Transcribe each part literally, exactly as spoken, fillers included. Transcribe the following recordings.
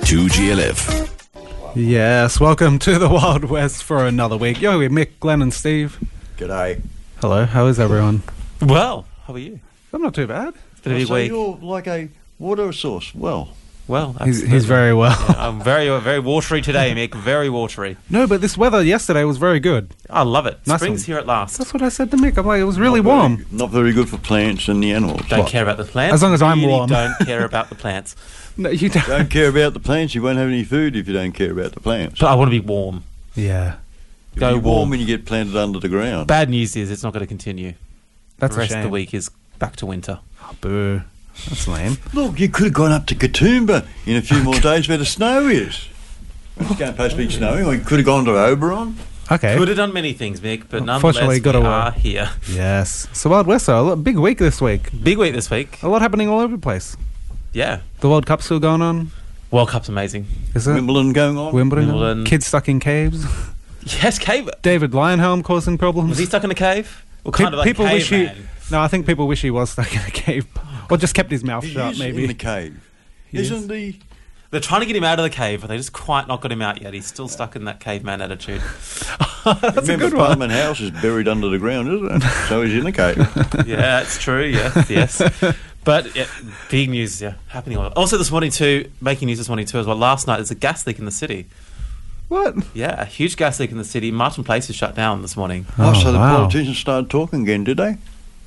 two G L F. Yes, welcome to the Wild West for another week. Yo, we're Mick, Glenn and Steve. G'day. Hello, how is everyone? Well, how are you? I'm not too bad. It's been a big so week. you're like a water source. Well, Well, He's, absolutely. he's very well. Yeah, I'm very, very watery today, Mick. Very watery. No, but this weather yesterday was very good. I love it. Nice Spring's one. here at last. That's what I said to Mick. I'm like, it was really not very- warm. Not very good for plants and the animals. Don't What? care about the plants. As long as I'm really warm. Don't care about the plants. No, you don't. Don't care about the plants. You won't have any food if you don't care about the plants. But I want to be warm. Yeah, If Go you're warm warm. when you get planted under the ground. Bad news is it's not going to continue. that's the rest a shame. of the week is back to winter. Oh, boo. That's lame. Look, you could have gone up to Katoomba in a few more days where the snow is. It's going supposed to be snowing. Or you could have gone to Oberon. Okay. Could have done many things, Mick, but Unfortunately, nonetheless, we gotta are work. here. Yes. So Wild West, though, a big week this week. Big week this week. A lot happening all over the place. Yeah. The World Cup's still going on. World Cup's amazing. Is it? Wimbledon going on. Wimbledon. Wimbledon. Kids stuck in caves. Yes, cave. David Lionhelm causing problems. Was he stuck in a cave? Well, Pe- kind of like people wish he. caveman. No, I think people wish he was stuck in a cave, or just kept his mouth He shut. is Maybe. in the cave. He is. Isn't he? They're trying to get him out of the cave, but they just quite not got him out yet. He's still stuck in that caveman attitude. That's a Remember, good one. Parliament House is buried under the ground, isn't it? So he's in the cave. Yeah, it's true. Yes, yes. But yeah, big news, yeah, happening. all- Also, this morning too, making news this morning too as well. Last night, there's a gas leak in the city. What? Yeah, a huge gas leak in the city. Martin Place is shut down this morning. Oh, Oh, so the wow. politicians started talking again, did they?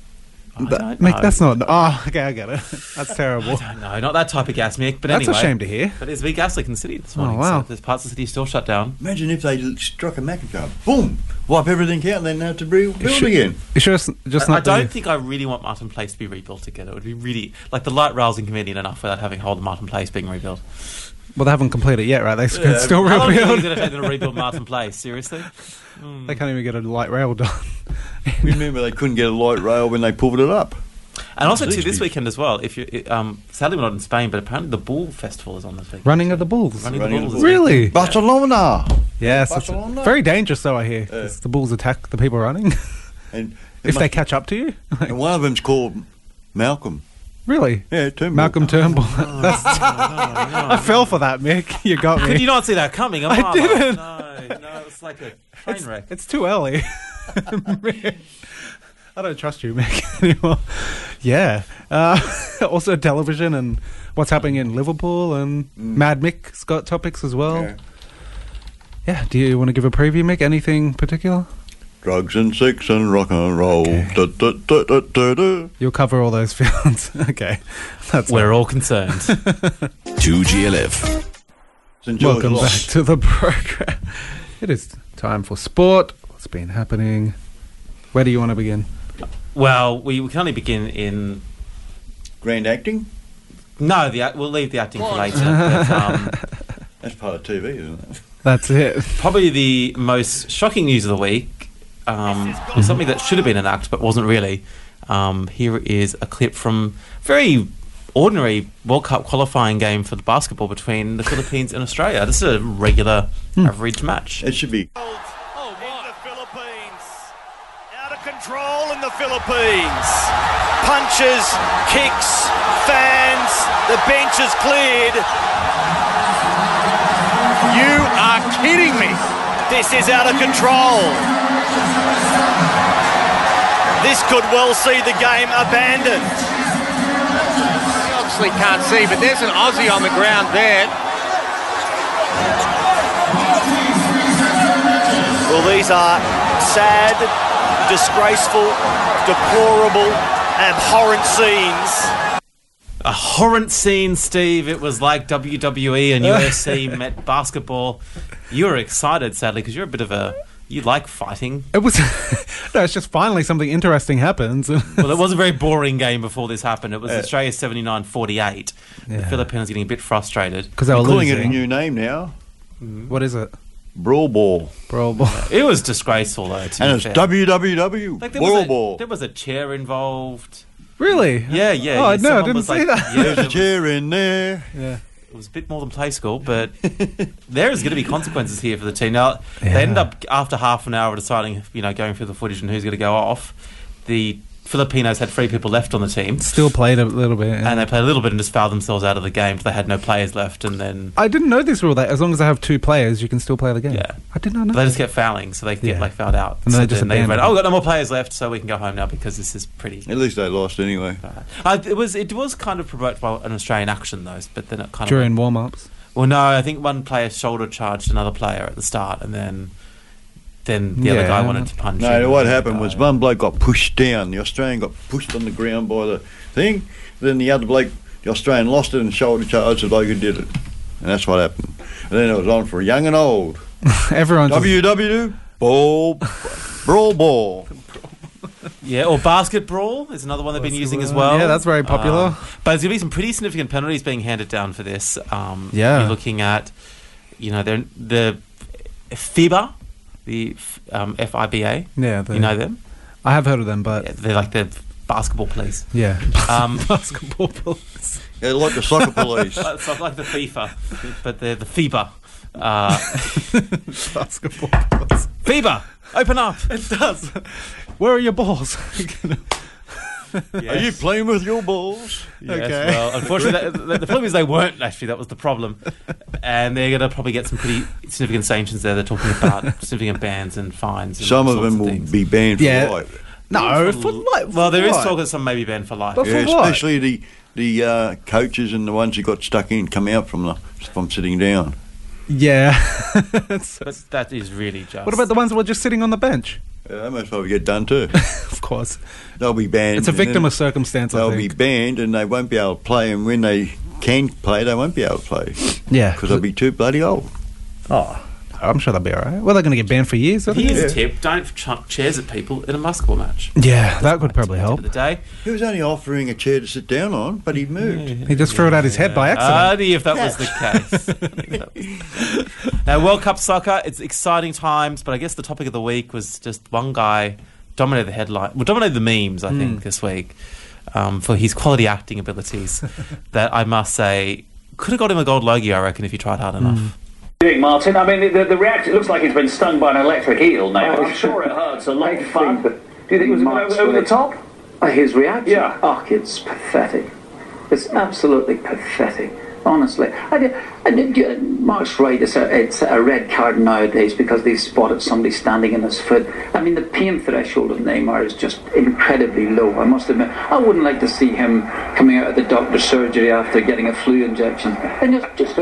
I That- don't Mick, know. that's not. Oh, okay, I get it. That's terrible. I don't know, not that type of gas, Mick. But That's anyway, a shame to hear. But there's a big gas leak in the city this Oh, morning. wow. So there's parts of the city still shut down. Imagine if they l- struck a Macintyre, boom, wipe everything out, and then have to rebuild should- again. You sure it's just I, I not? don't the- think I really want Martin Place to be rebuilt again. It would be really like the light rail's inconvenient enough without having whole Martin Place being rebuilt. Well, they haven't completed it yet, right? They s- Yeah. still How long do you think rebuild. it's going to take them to rebuild Martin Place? Seriously? They can't even get a light rail done. Remember, they couldn't get a light rail when they pulled it up. And also, too, Literally. this weekend as well. If you, um, sadly, we're not in Spain, but apparently the Bull Festival is on this week. Running of the bulls. Running, Running the of Bulls. the is- Really? Barcelona! Yes. It's Barcelona. very dangerous, though. I hear 'cause the bulls attack the people running And, if they catch up to you. and one of them's called Malcolm. Really? Yeah, Turnbull. Malcolm Turnbull. That's, I fell for that, Mick. You got me. Could you not see that coming? I Amama? didn't. No, no, it's like a train it's, wreck. it's too early. I don't trust you, Mick, anymore. Yeah. Uh, also, television and what's happening in Liverpool and Mad Mick's got topics as well. Yeah. Yeah. Do you want to give a preview, Mick? Anything particular? Drugs and sex and rock and roll. Okay. Da, da, da, da, da, da. You'll cover all those fields. Okay. That's We're all concerned. two G L F. Saint George Welcome back lost. to the program. It is time for sport. What's been happening? Where do you want to begin? Well, we, we can only begin in... Grand acting? No, the act- we'll leave the acting for later. But, um, That's part of T V, isn't it? That's it. probably the most shocking news of the week um, was something that should have been an act but wasn't really. Um, here is a clip from very ordinary World Cup qualifying game for the basketball between the Philippines and Australia. This is a regular average match. It should be. In the Philippines. Out of control in the Philippines. Punches, kicks, fans. The bench is cleared. You are kidding me. This is out of control. This could well see the game abandoned. You obviously can't see, but there's an Aussie on the ground there. Well, these are sad, disgraceful, deplorable, abhorrent scenes. A horrent scene, Steve. It was like W W E and U F C met basketball. You were excited, sadly, because you're a bit of a... You like fighting. It was no. It's just finally something interesting happens. Well, it was a very boring game before this happened. It was Australia seventy-nine forty-eight. The Yeah. Philippines getting a bit frustrated. Because they were They're calling it a losing. new name now. What is it? Brawl Ball. Brawl ball. It was disgraceful, though. To And be it's fair. W W W. Like, there Brawl was, a, Ball. there was a chair involved. Really? Yeah, yeah. Oh, yeah, no, I someone didn't was see like- that. Yeah, There's a it was- chair in there. Yeah. It was a bit more than play school, but there is going to be consequences here for the team. Now, Yeah. they ended up, after half an hour, deciding, you know, going through the footage and who's going to go off. The Filipinos had three people left on the team, Still played a little bit. yeah. and they played a little bit and just fouled themselves out of the game. So they had no players left, and then I didn't know this rule that as long as I have two players, you can still play the game. Yeah. I did not know. they just that. kept fouling, so they get Yeah. like fouled out. And so they just then they abandoned went, it. "Oh, we've got no more players left, so we can go home now because this is pretty." At least they lost anyway. Uh, it was it was kind of provoked by an Australian action though, but then it kind of During warm ups. well, no, I think one player shoulder charged another player at the start, and then then the other Yeah. guy wanted to punch. No, him, what and happened the was guy- one bloke got pushed down. The Australian got pushed on the ground by the thing. Then the other bloke, the Australian, lost it and shoulder charged the bloke who did it. And that's what happened. And then it was on for young and old. Everyone just, W W ball, brawl ball. Yeah, or basket brawl is another one they've been using as well. Yeah, that's very popular. Um, but there's going to be some pretty significant penalties being handed down for this. Um, Yeah. You're looking at, you know, they're- the FIBA, the um, F I B A. yeah, the, You know them? I have heard of them, but Yeah, they're like the basketball police. yeah, Um, basketball police. Yeah, like the soccer police. it's not like the FIFA, but they're the FIBA. Uh, basketball police. FIBA, open up. It does. Where are your balls? Are you playing with your balls? Yes, Okay. well, unfortunately, the, the, the problem is they weren't, actually. That was the problem. And they're going to probably get some pretty significant sanctions there. They're talking about significant bans and fines. And Some all of them sorts will things. be banned for Yeah. life. No, for life. Well, there is what? talk that some may be banned for life. But- Yeah, For what? especially the the uh, coaches and the ones who got stuck in come out from the from sitting down. Yeah. But that is really just... What about the ones that were just sitting on the bench? Yeah, they most probably get done too. Of course. They'll be banned. It's a and victim then of circumstance, I They'll be think. banned and they won't be able to play. And when they can play, they won't be able to play Yeah. because they'll be too bloody old. Oh, I'm sure they'll be all right. Well, they're going to get banned for years, I think. Here's a tip. Don't chuck chairs at people in a basketball match. Yeah, that would probably At the help. end of the day. He was only offering a chair to sit down on, but he moved. He just threw it at his head by accident. Only if that was the case. Only if that was- Now, World Cup soccer, it's exciting times, but I guess the topic of the week was just one guy dominated the headline, well, dominated the memes, I think, this week um, for his quality acting abilities that I must say could have got him a gold logie, I reckon, if he tried hard enough. Doing, Martin? I mean, the, the reaction looks like he's been stung by an electric eel now. I'm sure it hurts a lot of fun. Do you think it was a bit over, over the top? Uh, His reaction? Yeah. Oh, it's pathetic. It's absolutely pathetic. Honestly, I did, I did, you- Mark's right. It's a, it's a red card nowadays because they spotted somebody standing in his foot. I mean, the pain threshold of Neymar is just incredibly low. I must admit, I wouldn't like to see him coming out of the doctor's surgery after getting a flu injection. And it's just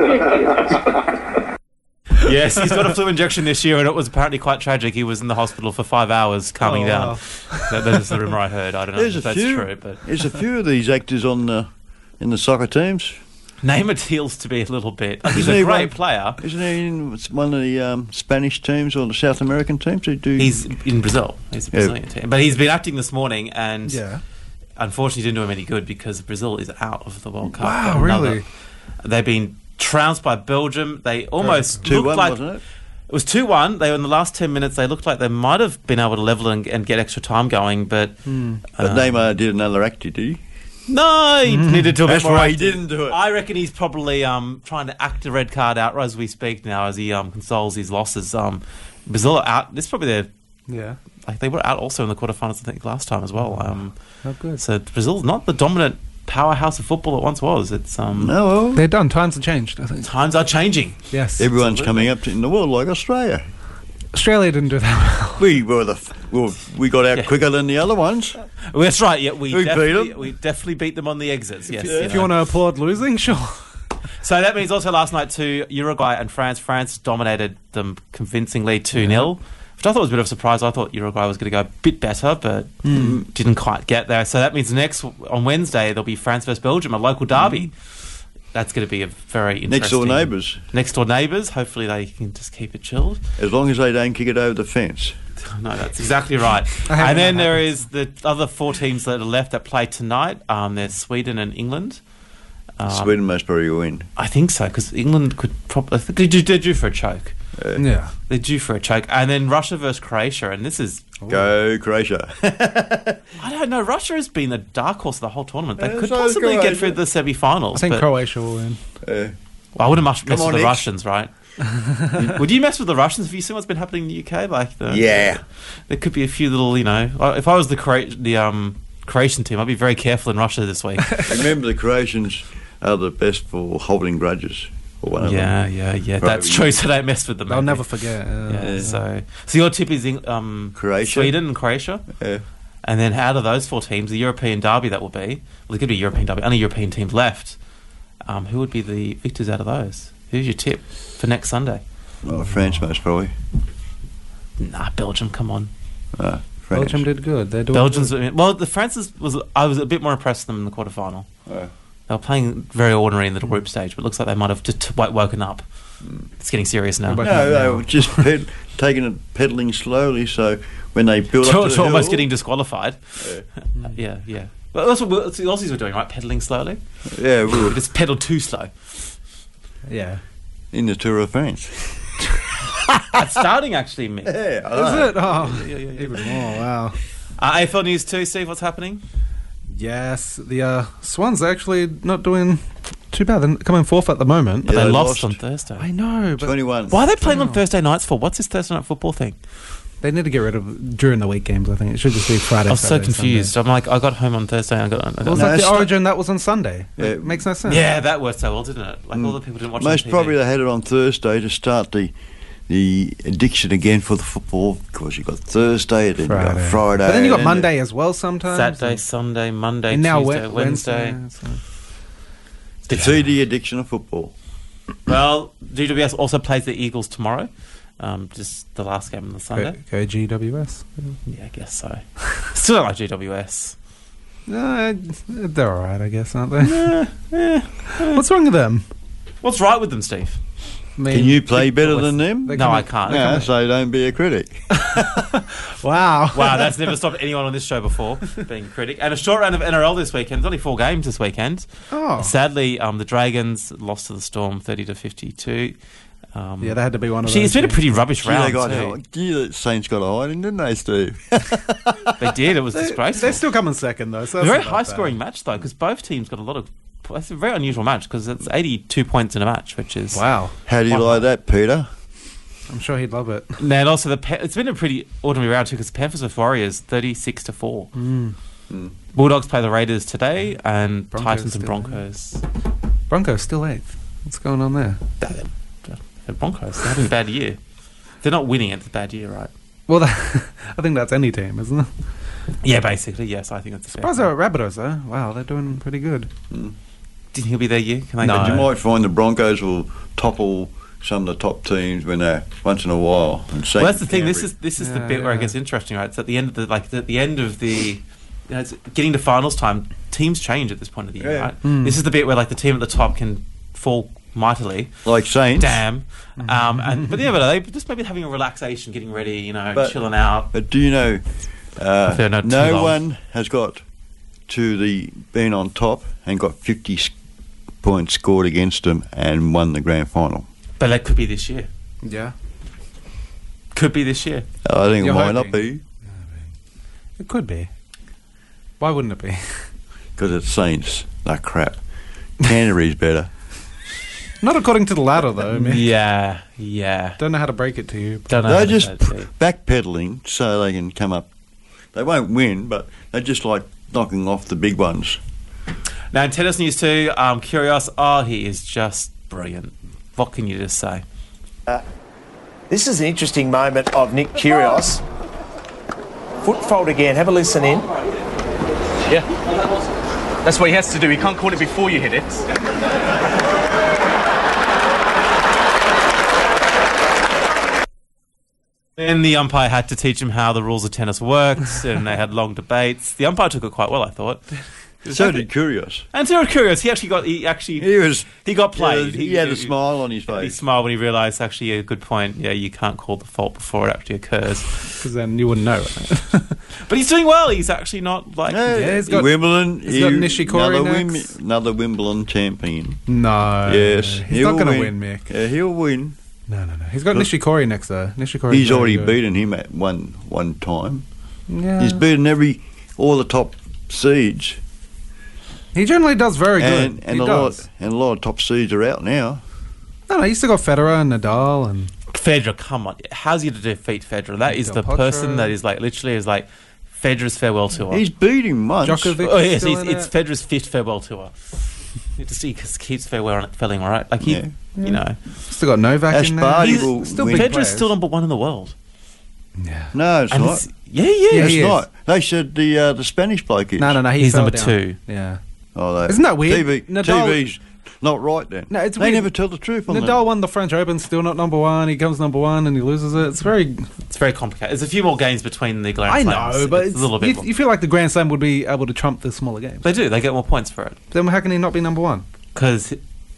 ridiculous. Yes, he's got a flu injection this year, and it was apparently quite tragic. He was in the hospital for five hours calming Oh, down. wow. That, that is the rumour I heard. I don't know There's a if that's few. true, but There's a few of these actors on the in the soccer teams. Neymar deals to be a little bit. Like, he's Isn't a he great one- player. Isn't he in one of the um, Spanish teams or the South American teams who do? He's in Brazil. He's a Yeah. Brazilian team, but he's been acting this morning, and Yeah. unfortunately didn't do him any good because Brazil is out of the World Cup. Wow, Another- really? They've been trounced by Belgium. They almost two looked one, like wasn't it? it was two one. They were in the last ten minutes. They looked like they might have been able to level and, and get extra time going, but But uh, Neymar did another act, did he? no, he needed to. A bit That's more why he acting. didn't do it. I reckon he's probably um, trying to act a red card out as we speak now, as he um, consoles his losses. Um, Brazil are out. This is probably their Yeah. like they were out also in the quarterfinals, I think, last time as well. Um, Oh, good. so Brazil's not the dominant powerhouse of football it once was. It's um, No, well, They're done. Times have changed, I think. times are changing. Yes. everyone's coming up to, in the world like Australia. Australia didn't do that well. We were the f- well, we got out Yeah. quicker than the other ones. Well, that's right. Yeah, we We beat definitely, 'em. we definitely beat them on the exits. Yes. If you want to applaud losing, sure. So that means also last night too, Uruguay and France. France dominated them convincingly two nil, which I thought was a bit of a surprise. I thought Uruguay was going to go a bit better, but didn't quite get there. So that means next on Wednesday there'll be France versus Belgium, a local derby. That's going to be a very interesting Next door neighbours, Next door neighbours. Hopefully they can just keep it chilled. as long as they don't kick it over the fence. No, that's exactly right. I hate when And then that there happens. is the other four teams that are left that play tonight. Um, there's Sweden and England. Um, Sweden must probably win. I think so, because England could probably... They're due, they're due for a choke. Yeah. They're due for a choke. And then Russia versus Croatia, and this is... Go Croatia. I don't know, Russia has been the dark horse of the whole tournament. They Yeah, could so is possibly get Croatia. through the semi-finals. I think but, Croatia will win. Uh, well, I wouldn't much mess Come with on, the X. Russians, right? Would you mess with the Russians? Have you seen what's been happening in the U K? Like, the, Yeah. there could be a few little, you know. If I was the Cro- the um, Croatian team, I'd be very careful in Russia this week. Remember, the Croatians are the best for holding grudges. Or one of yeah, them. yeah, yeah. Right. That's true. So don't mess with them. They'll maybe. never forget. Uh, Yeah, so so your tip is in, um, Croatia. Sweden and Croatia, Yeah. and then out of those four teams, the European derby that will be. Well, there could be a European derby. Only European teams left. Um, who would be the victors out of those? Who's your tip for next Sunday? Well, France most probably. Nah, Belgium. Come on, Uh, France. Belgium did good. They're doing Belgium's. good. Well, the France's was. I was a bit more impressed with them in the quarterfinal. Uh, They were playing very ordinary in the group stage, but it looks like they might have just w- woken up. It's getting serious now. But- no, they were just ped- taking it, pedaling slowly. So when they build up To, to to the almost hill, getting disqualified. Uh, yeah, yeah. But that's what we- that's what the Aussies were doing, right? Pedaling slowly. yeah, we They were just pedalled too slow. Yeah. in the Tour of France. That's starting actually, Mick. Yeah, I Is know. it? Oh, even more. Wow. Uh, A F L News too, Steve. What's happening? Yes, the uh, Swans are actually not doing too bad. They're coming fourth at the moment. But Yeah, they they lost, lost. on Thursday. I know, but twenty-one. Why are they playing on Thursday nights for? What's this Thursday night football thing? they need to get rid of during the week games. I think it should just be Friday. I was so Saturday, confused. Sunday. I'm like, I got home on Thursday. And I got. I got Well, was No, that it's the not- Origin that was on Sunday? Yeah. It makes no sense. yeah, that worked so well, didn't it? Like all the people didn't watch. Most on T V. probably they had it on Thursday to start the the addiction again for the football, because you got Thursday, then you got Friday. Friday, But then you got and Monday as well sometimes. Saturday, and- Sunday, Monday, and now Tuesday, Wed- Wednesday. Wednesday. so- Defeat the addiction of football. Well, G W S also plays the Eagles tomorrow. Um, just the last game on the Sunday. Go, go G W S. Yeah, I guess so. Still don't like G W S. Uh, they're all right, I guess, aren't they? What's wrong with them? What's right with them, Steve? I mean, Can you play they- better than them? they No, come I in- can't. No, so don't be a critic. Wow. Wow, that's never stopped anyone on this show before being a critic. And a short round of N R L this weekend. There's only four games this weekend. Oh. Sadly, um, the Dragons lost to the Storm thirty to fifty-two. Um, Yeah, that had to be one of Gee, those. it's been a yeah. pretty rubbish Gee, they round got too. gee, the Saints got a hiding, didn't they, Steve? They did. It was They, disgraceful. they're still coming second, though. So a that's very not that high-scoring bad. match though, because both teams got a lot of. It's a very unusual match because it's eighty-two points in a match, which is Wow. How do you Wow. like that, Peter? I'm sure he'd love it. And also, the Pa- it's been a pretty ordinary round too because Panthers with Warriors thirty-six to four. Mm. Bulldogs play the Raiders today, and Broncos Titans and still Broncos. Broncos still eighth. What's going on there? The Broncos they're having a bad year. They're not winning. It's a bad year, right? Well, that, I think that's any team, isn't it? Yeah, basically, yes. I think that's a fair. Surprised they're at Rabbitohs, though. Wow, they're doing pretty good. Do you think he'll be their year? Can they No. But you might find the Broncos will topple some of the top teams when they're once in a while. And Well, that's the thing. This is this is the Yeah, bit where it yeah. gets interesting, right? It's at the end of the like at the end of the, you know, it's getting to finals time. Teams change at this point of the year, Yeah. right? Mm. This is the bit where like the team at the top can fall mightily. like Saints. Damn. Um, and but yeah, but they just maybe having a relaxation, getting ready, you know, But- chilling out. But do you know, uh, If they're not too no long. one has got to the been on top and got fifty s- points scored against them and won the grand final. But that could be this year. Yeah. Could be this year. I think You're it might not hoping. be It could be. Why wouldn't it be? because it's Saints. They're crap. Canterbury's better. Not according to the ladder, though. Man. Yeah, yeah. Don't know how to break it to you. Don't know. how They're to just say it to you. backpedaling so they can come up. They won't win, but they're just like knocking off the big ones. Now in tennis news too, um, Kyrgios. Oh, he is just brilliant. What can you just say? This is an interesting moment of Nick Kyrgios. Foot fold again. Have a listen in. Yeah. That's what he has to do. He can't call it before you hit it. Then the umpire had to teach him how the rules of tennis worked, and they had long debates. The umpire took it quite well, I thought. So did Kyrgios. And so curious, he actually got he actually He was. he got played. He, had a smile on his He face. smiled when he realised actually a good point. Yeah, you can't call the fault before it actually occurs. Because then you wouldn't know. Right? But he's doing well. He's actually not like Yeah, Yeah, he's got- Wimbledon. he's got he- Nishikori another, next. Wim, another Wimbledon champion. No. Yes, He's he'll not going to win, Mick. Yeah, he'll win. No, no, no. He's got Nishikori next, though. Nishikori. He's already beaten him at one one time. Yeah. He's beaten every all the top seeds, He generally does very and good. and he a does. lot and a lot of top seeds are out now. No, no, you still got Federer and Nadal and Federer, come on. How's he to defeat Federer? That is Del the Potro. person that is like, literally is like Federer's farewell tour. He's beat him once. Djokovic. Oh, yes, still it's, in it's it. Federer's fifth farewell tour. He just he just keeps farewell felling, all right? Like, he, Yeah. you know. Still got Novak Ash in there. Barty He's will still win. big Federer's players. still number one in the world. Yeah. No, it's And not. it's- yeah, yeah. Yeah, It's he is. not. They said the uh, the Spanish bloke is. No, no, no. He He's fell number down. two. Yeah. Oh, they, Isn't that weird? T V, Nadal- T V's not right then. No, it's they weird. never tell the truth on Nadal that. won the French Open, still not number one. He comes number one and he loses it. It's very. It's very complicated. There's a few more games between the Grand I Slams. know, but it's it's, a little bit you, more. you feel like the Grand Slam would be able to trump the smaller games. They do. They get more points for it Then how can he not be number one? because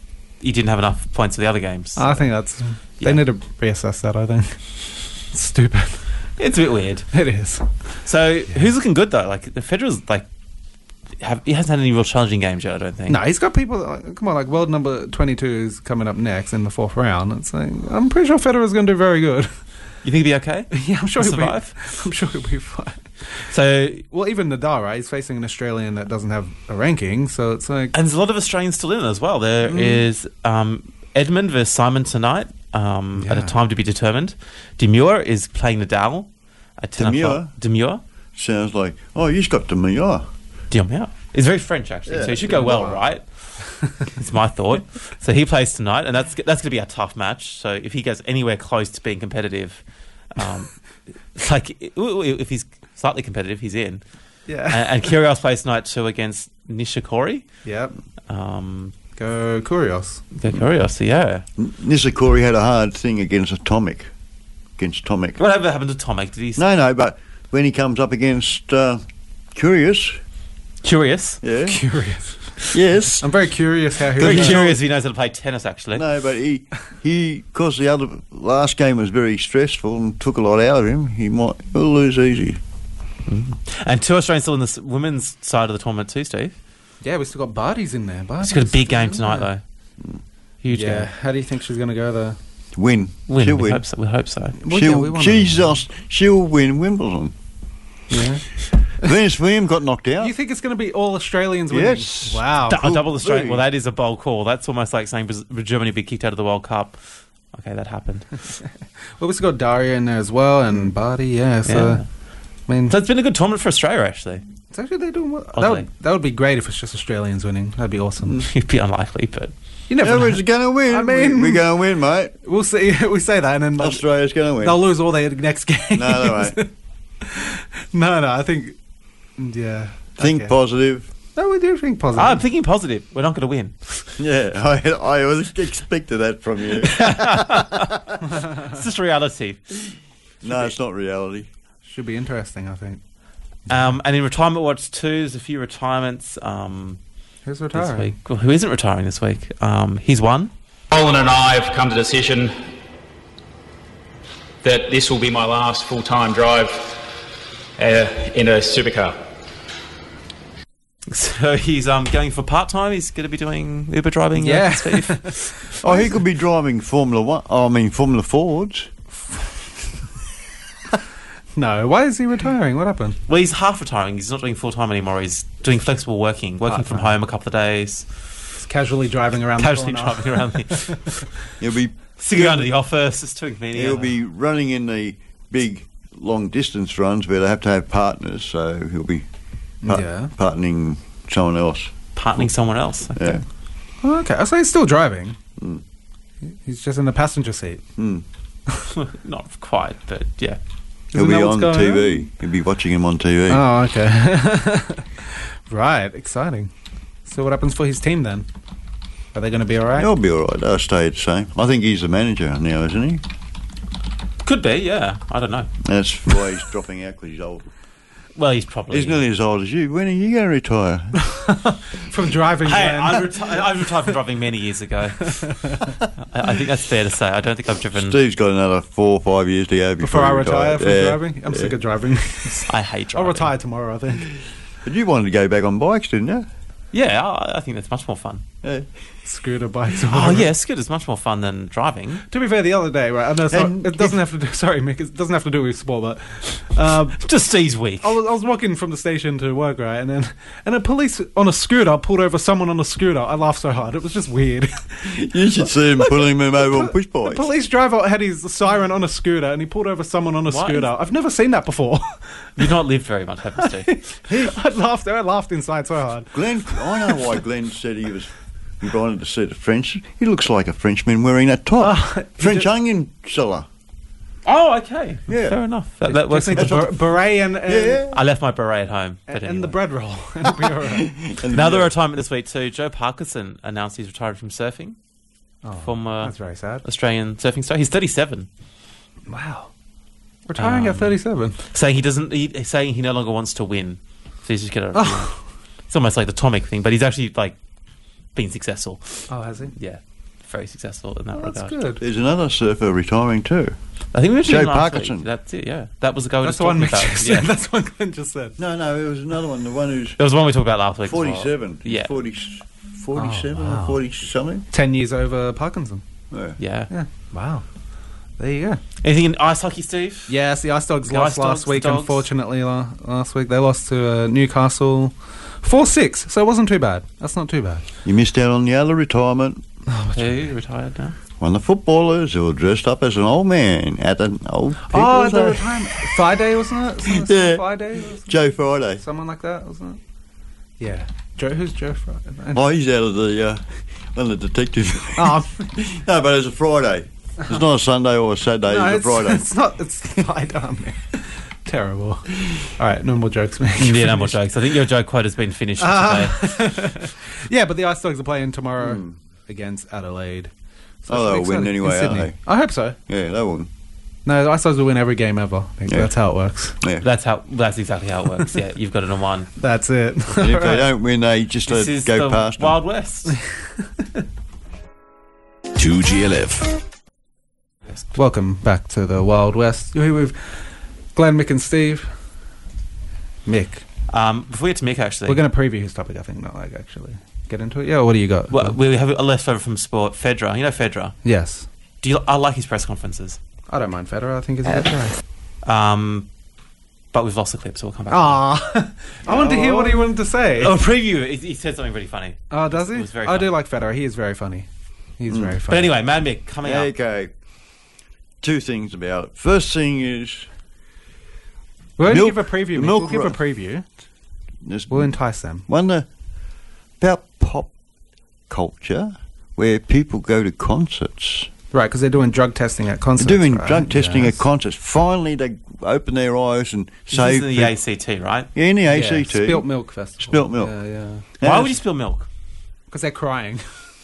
he didn't have enough points for the other games. I think that's. Yeah. They need to reassess that. I think. It's stupid. It's a bit weird. It is. So who's looking good though? Like the Federer's like, have, he hasn't had any real challenging games yet. I don't think. No, he's got people. Like, come on, like world number twenty-two is coming up next in the fourth round. It's like I'm pretty sure Federer's going to do very good. You think he'll be okay? Yeah, I'm sure he'll be. survive. I'm sure he'll be fine. So Well, even Nadal, right? He's facing an Australian that doesn't have a ranking, so it's like. and there's a lot of Australians still in it as well. There Mm. is um, Edmund versus Simon tonight um, at a Yeah. time to be determined. Demure is playing Nadal at ten Demure? o'clock. Demure. Sounds like, oh, he's got the Demure. Demure. It's very French actually, Yeah, so it should go well, Demure. right? It's my thought. So he plays tonight, and that's that's going to be a tough match. So if he goes anywhere close to being competitive, um, like if he's slightly competitive, he's in. Yeah. And, and Kyrgios plays tonight too against Nishikori. Yep. Um, Go Kyrgios. go Kyrgios, yeah. Nishikori had a hard thing against Atomic. Against Tomic. Whatever happened to Tomic? Did he? No, no, but when he comes up against uh, Curious, Curious. yeah, Curious. yes, I'm very curious how he. Very Because- curious if he knows how to play tennis. Actually, no, but he he because the other last game was very stressful and took a lot out of him. He might he'll lose easy. and two Australians still in the s- women's side of the tournament too, Steve. Yeah, we still got Barty's in there. Barty's She's got a big still game in tonight there. though. Huge Yeah. game. How do you think she's going to go there? Win, Win. she'll we win. hope so. We hope so. Well, she'll yeah, we wanna- she's just, she'll win Wimbledon. Yeah. Venus Williams got knocked out. You think it's going to be all Australians winning? Yes. Wow. Du- a cool. double Australia. Hey. Well, that is a bold call. That's almost like saying Braz- Germany be kicked out of the World Cup. Okay, that happened. Well, we still got Daria in there as well and Barty. Yeah. So Yeah. I mean, So it's been a good tournament for Australia, actually. it's actually they're doing well. That Oddly. would, that would be great if it's just Australians winning. That'd be awesome. It'd be unlikely, but You never. know. Everyone's going to win. I mean- we're going to win, mate. We'll see. We say that, and then like, Australia's going to win. they'll lose all their next games. No, they won't. no, no. I think. Yeah. Think okay. positive. No, we do think positive. I'm thinking positive. We're not going to win. Yeah, I, I was expected that from you. It's just reality. No, it's not reality. Should be interesting. I think. Um, and in retirement watch two, there's a few retirements um, Who's this retiring? week. Well, who isn't retiring this week? Um, he's one. Roland and I have come to the decision that this will be my last full-time drive uh, in a supercar. So he's um, going for part time. He's going to be doing Uber driving. Yeah. uh, Steve. Oh, he could be driving Formula One. Oh, I mean, Formula Fords. No. Why is he retiring? What happened? Well, he's half retiring. He's not doing full time anymore. He's doing flexible working, working from Part-time. home a couple of days, He's casually driving around. casually the corner. driving around, the, He'll be sitting around the office. It's too convenient. he'll be running in the big long distance runs where they have to have partners. So he'll be par- Yeah. partnering someone else. partnering someone else. Okay. Yeah. Oh, okay. So he's still driving. Mm. He's just in the passenger seat. Mm. Not quite, but yeah. He'll Isn't be that what's on going T V. You'll be watching him on T V. Oh, okay. Right. Exciting. So what happens for his team then? Are they going to be all right? He'll be all right. They'll stay the same. I think he's the manager now, isn't he? Could be, yeah. I don't know. That's why he's dropping out because he's old. Well, he's probably. He's nearly as old as you. When are you going to retire? From driving. Hey, Glenn. I, reti- I retired from driving many years ago. I, I think that's fair to say. I don't think I've driven. Steve's got another four or five years to go before, Before I he retire retires. from Yeah. driving? I'm Yeah. sick of driving. I hate driving. I'll retire tomorrow, I think. But you wanted to go back on bikes, didn't you? Yeah, I, I think that's much more fun. Yeah. scooter bikes. Or Oh whatever. yeah, scooter's much more fun than driving. To be fair, the other day, right? I know it's not, And it doesn't have to do. Sorry, Mick. It doesn't have to do with sport, but um, Just Steve's week. I was, I was walking from the station to work, right, and then and a police on a scooter pulled over someone on a scooter. I laughed so hard; it was just weird. You should see him pulling them over on push The bikes. police driver had his siren on a scooter, and he pulled over someone on a What? scooter. I've never seen that before. You've not lived very much, have you, Steve? I laughed. I laughed inside so hard. Glenn, I know why Glenn said he was. He wanted to see the French. He looks like a Frenchman wearing a top. Uh, French onion seller. Oh, okay. Yeah. Fair enough. That, that works. Just need the That's ber- beret and and, Yeah. I left my beret at home. and, But and anyway. the bread roll. And it'll be all right. And Another the, uh, retirement this week too. Joe Parkinson announced he's retired from surfing. Oh, Former that's very sad. Australian surfing star. He's thirty-seven. Wow. Retiring Um, at thirty-seven. Saying he doesn't. He, he's saying he no longer wants to win. So he's just gonna. Oh. It's almost like the Tomic thing, but he's actually like been successful. Oh, has he? Yeah, very successful in that Oh, that's regard. good. There's another surfer retiring too. I think we were Joe doing last Parkinson. week. That's it. Yeah, that was the guy we That's were the one just Mick talking just about. said. Yeah. That's what Glenn just said. No, no, it was another one. The one who's There was one we talked about last week. as well. forty-seven. He's Yeah. forty, forty-seven Oh, wow. or forty something. Ten years over Parkinson. Yeah. Yeah. Yeah. Wow. There you go. Anything in ice hockey, Steve? Yes, the Ice Dogs The lost Ice Dogs, last the week. Dogs. Unfortunately, la- last week they lost to uh, Newcastle four six. So it wasn't too bad. That's not too bad. You missed out on the other retirement. Who retired now? One of the footballers who were dressed up as an old man at an old people's Oh, the day. retirement. Friday, wasn't it? Wasn't it Yeah. Friday? Wasn't it? Joe Friday. Someone like that, wasn't it? Yeah. Joe, who's Joe Friday? Oh, he's out of the uh, one of the detectives. Oh. No, but it's a Friday. It's not a Sunday or a Saturday. No, it's a it's, Friday. it's not. It's Friday. Oh, man. Terrible. All right, no more jokes, man. Yeah, no more jokes. I think your joke quote has been finished Uh, today. Yeah, but the Ice Dogs are playing tomorrow against Adelaide. So Oh, it should be they'll win exciting. anyway, In aren't Sydney. they? I hope so. Yeah, they won. No, the Ice Dogs will win every game ever. I think Yeah. that's how it works. Yeah. That's how. That's exactly how it works. Yeah, you've got it in one. That's it. And if All they right. don't win, they just This let it is go the past them. Wild West. two G L F. Welcome back to the Wild West. You're here with Glenn, Mick, and Steve. Mick. Um, before we get to Mick, actually, We're going to preview his topic, I think, not like actually get into it. Yeah, what do you got? well, we have a leftover from sport. Federer, you know Federer. Yes. Do you? I like his press conferences. I don't mind Federer. I think it's a good guy. Um, but we've lost the clip, so we'll come back. Ah, I wanted to hear what he wanted to say. Oh, preview. He, he said something really funny. Oh, does he? It was very I do funny. like Federer. He is very funny. He's very But funny. anyway, Mad Mick coming up. Okay. Two things about it. First thing is we're going to milk- give a preview. Mick. milk We'll give a ru- preview. there's We'll entice them. wonder about pop culture where people go to concerts. Right, because they're doing drug testing at concerts. They're doing right? drug testing Yes. at concerts. Finally, they open their eyes and This say, is in the A C T, right? yeah, in the Yeah, A C T. Spilt Milk Festival. Spilt milk. Yeah, yeah. Why would you spill milk? Because they're crying.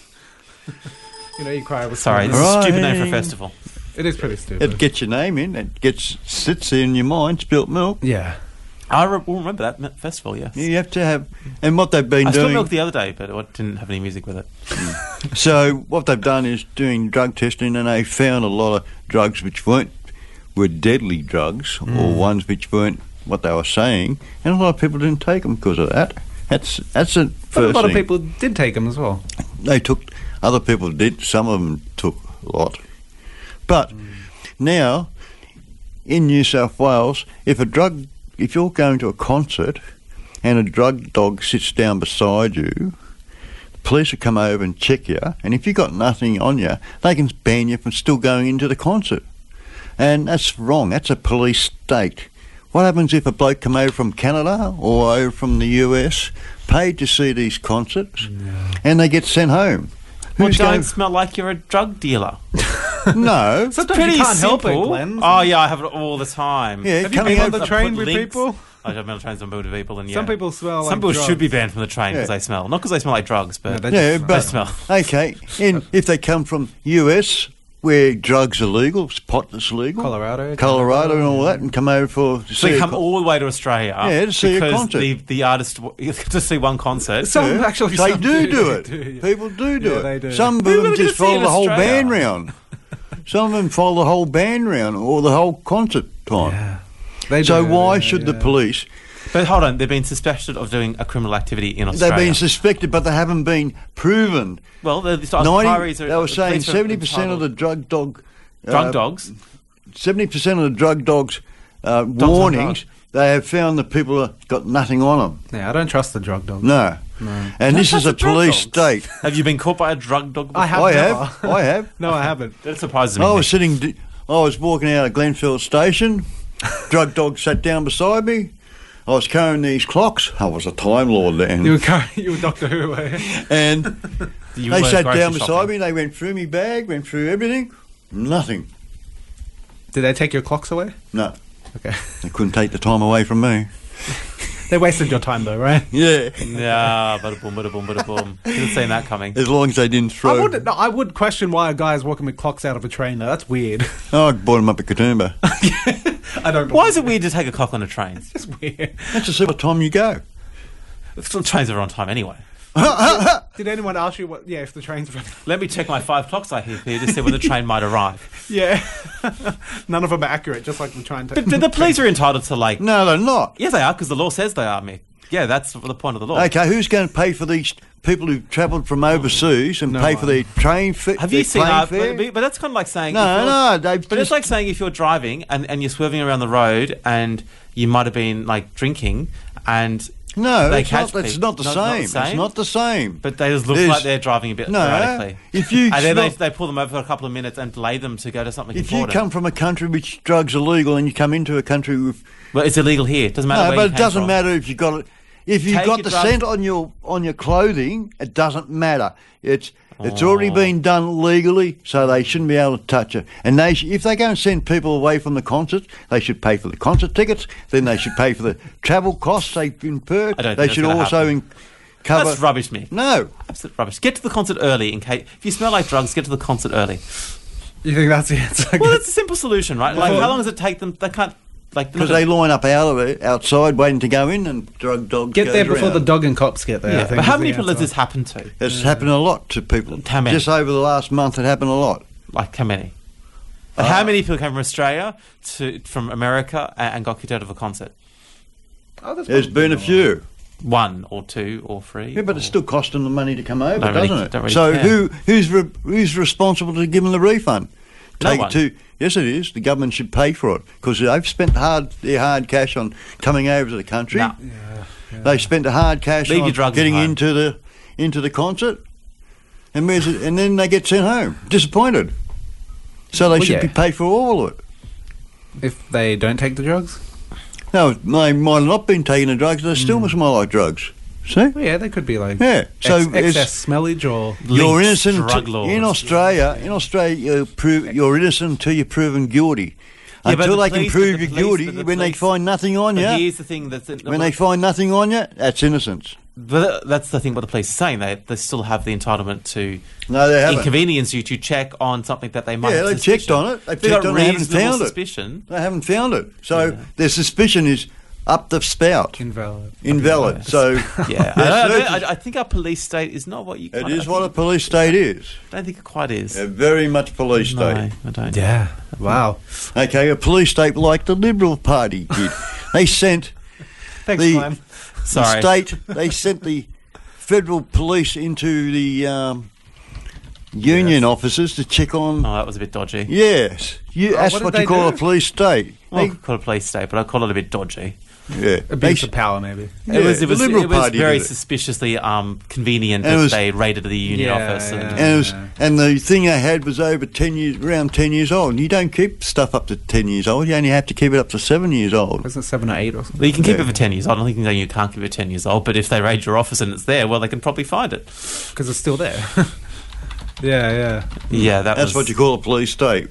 You know, you cry with Sorry, someone. this is a stupid name for a Crying. festival. It is pretty stupid. It gets your name in. It gets sits in your mind. Spilt milk. yeah. I re- will remember that me- festival, yes. You have to have, and what they've been I spilled doing. milk the other day, but it didn't have any music with it. So what they've done is doing drug testing, and they found a lot of drugs which weren't were deadly drugs, or ones which weren't what they were saying, and a lot of people didn't take them because of that. That's that's the But first a lot thing. of people did take them as well. They took, other people did. Some of them took a lot, but now in New South Wales, if a drug, if you're going to a concert and a drug dog sits down beside you, the police will come over and check you, and if you've got nothing on you, they can ban you from still going into the concert. And that's wrong. That's a police state. What happens if a bloke come over from Canada or over from the U S, paid to see these concerts, and they get sent home? Well, Who's don't going? smell like you're a drug dealer. No. Sometimes Pretty you can't help it, simple. Glenn. Oh, yeah, I have it all the time. Yeah, Have you coming been on over- the train Put with links- people? I've been on trains on with people, and yeah. Some people smell Some like people drugs. should be banned from the train because Yeah. they smell. Not because they smell like drugs, but No, they Yeah, just but smell. okay. In if they come from U S where drugs are legal, pot is legal, Colorado, Colorado, and all that, and come over for to So see you a come con- all the way to Australia Yeah, to see a because concert. the, the artist you get to see one concert. Some actually they some do do it. do, yeah. People do do Yeah, it. they do. Some of Who are we them gonna just see follow in the whole Australia? band round. Some of them follow the whole band round or the whole concert time. Yeah. They So do, why yeah, should the yeah. police But hold on, they've been suspected of doing a criminal activity in Australia. They've been suspected, but they haven't been proven. Well, the, the ninety, inquiries are, they were the saying police are seventy percent of entitled- the drug dog... drug uh, dogs. seventy percent of the drug dogs, uh, on warnings, they have found that people have got nothing on them. Yeah, I don't trust the drug dog. No. No. And this is a Drug police dogs. state. Have you been caught by a drug dog before? I have I never. have. I have. No, I haven't. That surprises me. I was Nick. sitting... d- I was walking out of Glenfield Station. Drug dog sat down beside me. I was carrying these clocks. I was a Time Lord then. You were, car- you were Doctor Who, were you? And You they were sat grocery down beside shopping. me. They went through me bag, went through everything. Nothing. Did they take your clocks away? No. Okay. They couldn't take the time away from me. They wasted your time, though, right? Yeah. Yeah, bada boom, bada boom, bada boom. Should have seen that coming. As long as they didn't I throw... would, no, I would question why a guy is walking with clocks out of a train, though. That's weird. Oh, I bought them up at Katoomba. I don't. Why is it weird to take a clock on a train? It's just weird. That's to see what time you go. The trains are on time anyway. Did anyone ask you what? Yeah, if the train's running. Let me check my five clocks I have here to see when the train might arrive. Yeah. None of them are accurate, just like the train. But, but the police are entitled to, like... No, they're not. Yes, they are, because the law says they are, Mick. Yeah, that's the point of the law. Okay, who's going to pay for these people who travelled from overseas and No pay one. for their train fare? Have you seen that? But, but that's kind of like saying... No, if you're- no, they've But it's just- like saying if you're driving and, and you're swerving around the road and you might have been, like, drinking and... No, they it's catch not, it's people. not the same. It's not the same. But they just look There's- like they're driving a bit No, erratically. if you and then they, smell- they pull them over for a couple of minutes and delay them to go to something If you important. come from a country which drugs are legal and you come into a country with... Well, it's illegal here. It doesn't matter No, where but you it came doesn't from. matter if you got it. If you've Take got your the drugs- scent on your on your clothing, it doesn't matter. It's it's already been done legally, so they shouldn't be able to touch it. And they, sh- if they're going to send people away from the concert, they should pay for the concert tickets. Then they should pay for the travel costs they've incurred. I don't think They that's should gonna also happen. in- cover. That's rubbish, Mick. No, Absolute rubbish. Get to the concert early in case... If you smell like drugs, get to the concert early. You think that's the answer? Well, that's a simple solution, right? Like, Well- how long does it take them? They can't... Like, they're not because they gonna- line up out of it, outside waiting to go in, and drug dogs Get goes there before around. the dog and cops get there. I Yeah, think but how is the many people has answer. this happened to? It's happened a lot to people. How many? Just over the last month, it happened a lot. Like, how many? Like, Uh, how many people came from Australia to from America and, and got kicked out of a concert? Oh, that's There's probably been a not. few. One or two or three? Yeah, but or- it's still costing them money to come over, Don't really- doesn't it? don't really so care. who who's re- who's responsible to give them the refund? No Take one. it to yes, it is. The government should pay for it because they've spent hard their hard cash on coming over to the country. No. They spent the hard cash Leave your on drugs getting at home. into the into the concert, and where's it, and then they get sent home disappointed. So they Well, should yeah. be paid for all of it. If they don't take the drugs? No, they might have not been taking the drugs. They still must smell like drugs. See? Well, yeah, they could be like Yeah. So ex- it's- excess smellage or... You're Links, innocent drug t- lords. in Australia. In Australia, you prove you're innocent until you're proven guilty. Yeah, but until the they can police- prove but the you're police- guilty, but the when they police- find nothing on But you, here's the thing that's... when they find nothing on you, that's innocence. But that's the thing what the police are saying. They, they still have the entitlement to No, they haven't. inconvenience you to check on something that they might Yeah, have they suspicion. checked on it. They've They've checked got on it. They haven't reasonable found it. suspicion. They haven't found it. So their suspicion is up the spout. Invalid. Invalid. So Yeah, their I, I, search I, I think our police state is not what you. is- it kinda- is I what a think- police state is. I don't think it quite is. A very much police No, state. I don't. Yeah. Wow. Okay, a police state like the Liberal Party did. They sent Thanks, the, Glenn. the Sorry. state. They sent the federal police into the um, union offices to check on. Oh, that was a bit dodgy. Yes, you, Oh, that's what what, did you they call do? a police state. Well, I They- could call it a police state, but I call it a bit dodgy. yeah, Abuse they, of power, maybe. yeah, it was. It the was. Liberal It was Party very did it. suspiciously um, convenient And it that was- they raided the union Yeah, office. yeah. And, And, it was, and the thing they had was over ten years, around ten years old. And you don't keep stuff up to ten years old. You only have to keep it up to seven years old. Wasn't it seven or eight or something? Well, you can keep Yeah. it for ten years. I don't think you can't keep it ten years old. But if they raid your office and it's there, well, they can probably find it. Because it's still there. yeah, yeah. Yeah, that That's was. what you call a police state.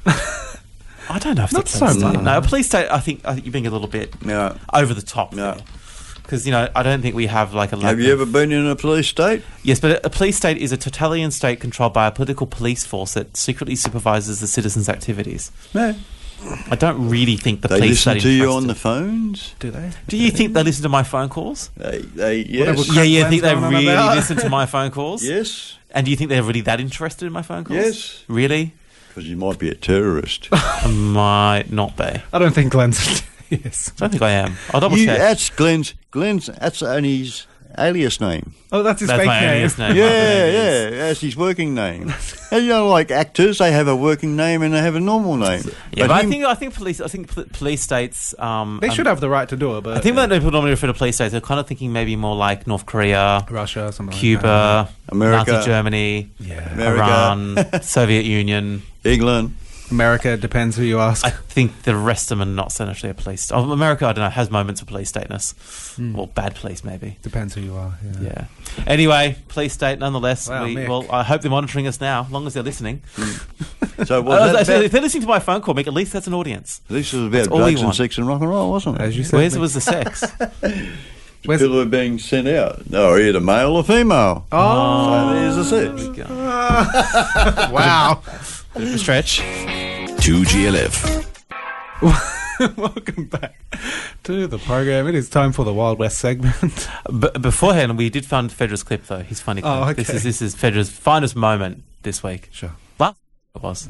I don't know if Not that's so a police state. much. No, a police state. I think, I think you're being a little bit Yeah. over the top. Yeah. Because you know, I don't think we have like a. Have you ever been in a police state? Yes, but a police state is a totalitarian state controlled by a political police force that secretly supervises the citizens' activities. No. I don't really think the They police listen state to you interested. on the phones. Do they? Do you think they listen to my phone calls? They, they Whatever yes, crap Yeah, you Glenn's think they going on really about. listen to my phone calls? yes, And do you think they're really that interested in my phone calls? Yes. Really? because you might be a terrorist. I might not be. I don't think Glenn's Yes. I don't think I am. I'll double You, check. that's Glenn's. Glenn's. That's only his alias name. Oh, that's his That's fake my name. alias name. Yeah, I believe it is. yeah, that's his working name. And you know, like actors, they have a working name and they have a normal name. Yeah, but, I him- think I think police. I think pol- police states. Um, They um, should have the right to do it, but I think when people normally refer to police states, they're kind of thinking maybe more like North Korea, Russia, something like Cuba, America. Nazi Germany, Yeah. America. Iran, Soviet Union. England. America, it depends who you ask. I think the rest of them are not so necessarily a police. Oh, America, I don't know, has moments of police stateness. Or bad police, maybe. Depends who you are. Yeah. Yeah. Anyway, police state, nonetheless. Wow, we, Mick. well, I hope they're monitoring us now, as long as they're listening. So Uh, was that if they're- about, if they're listening to my phone call, Mick, at least that's an audience. this was That's about all we drugs and want. sex and rock and roll, wasn't it? As you said. Where's Mick. was the sex? Where's- People are being sent out. Oh, either male or female. Oh, So there's the sex. wow. Bit of a stretch. two G L F. Welcome back to the program. It is time for the Wild West segment. B- beforehand, we did find Fedra's clip, though. His funny clip. Oh, okay. This is this is Fedra's finest moment this week. Sure. Last it was.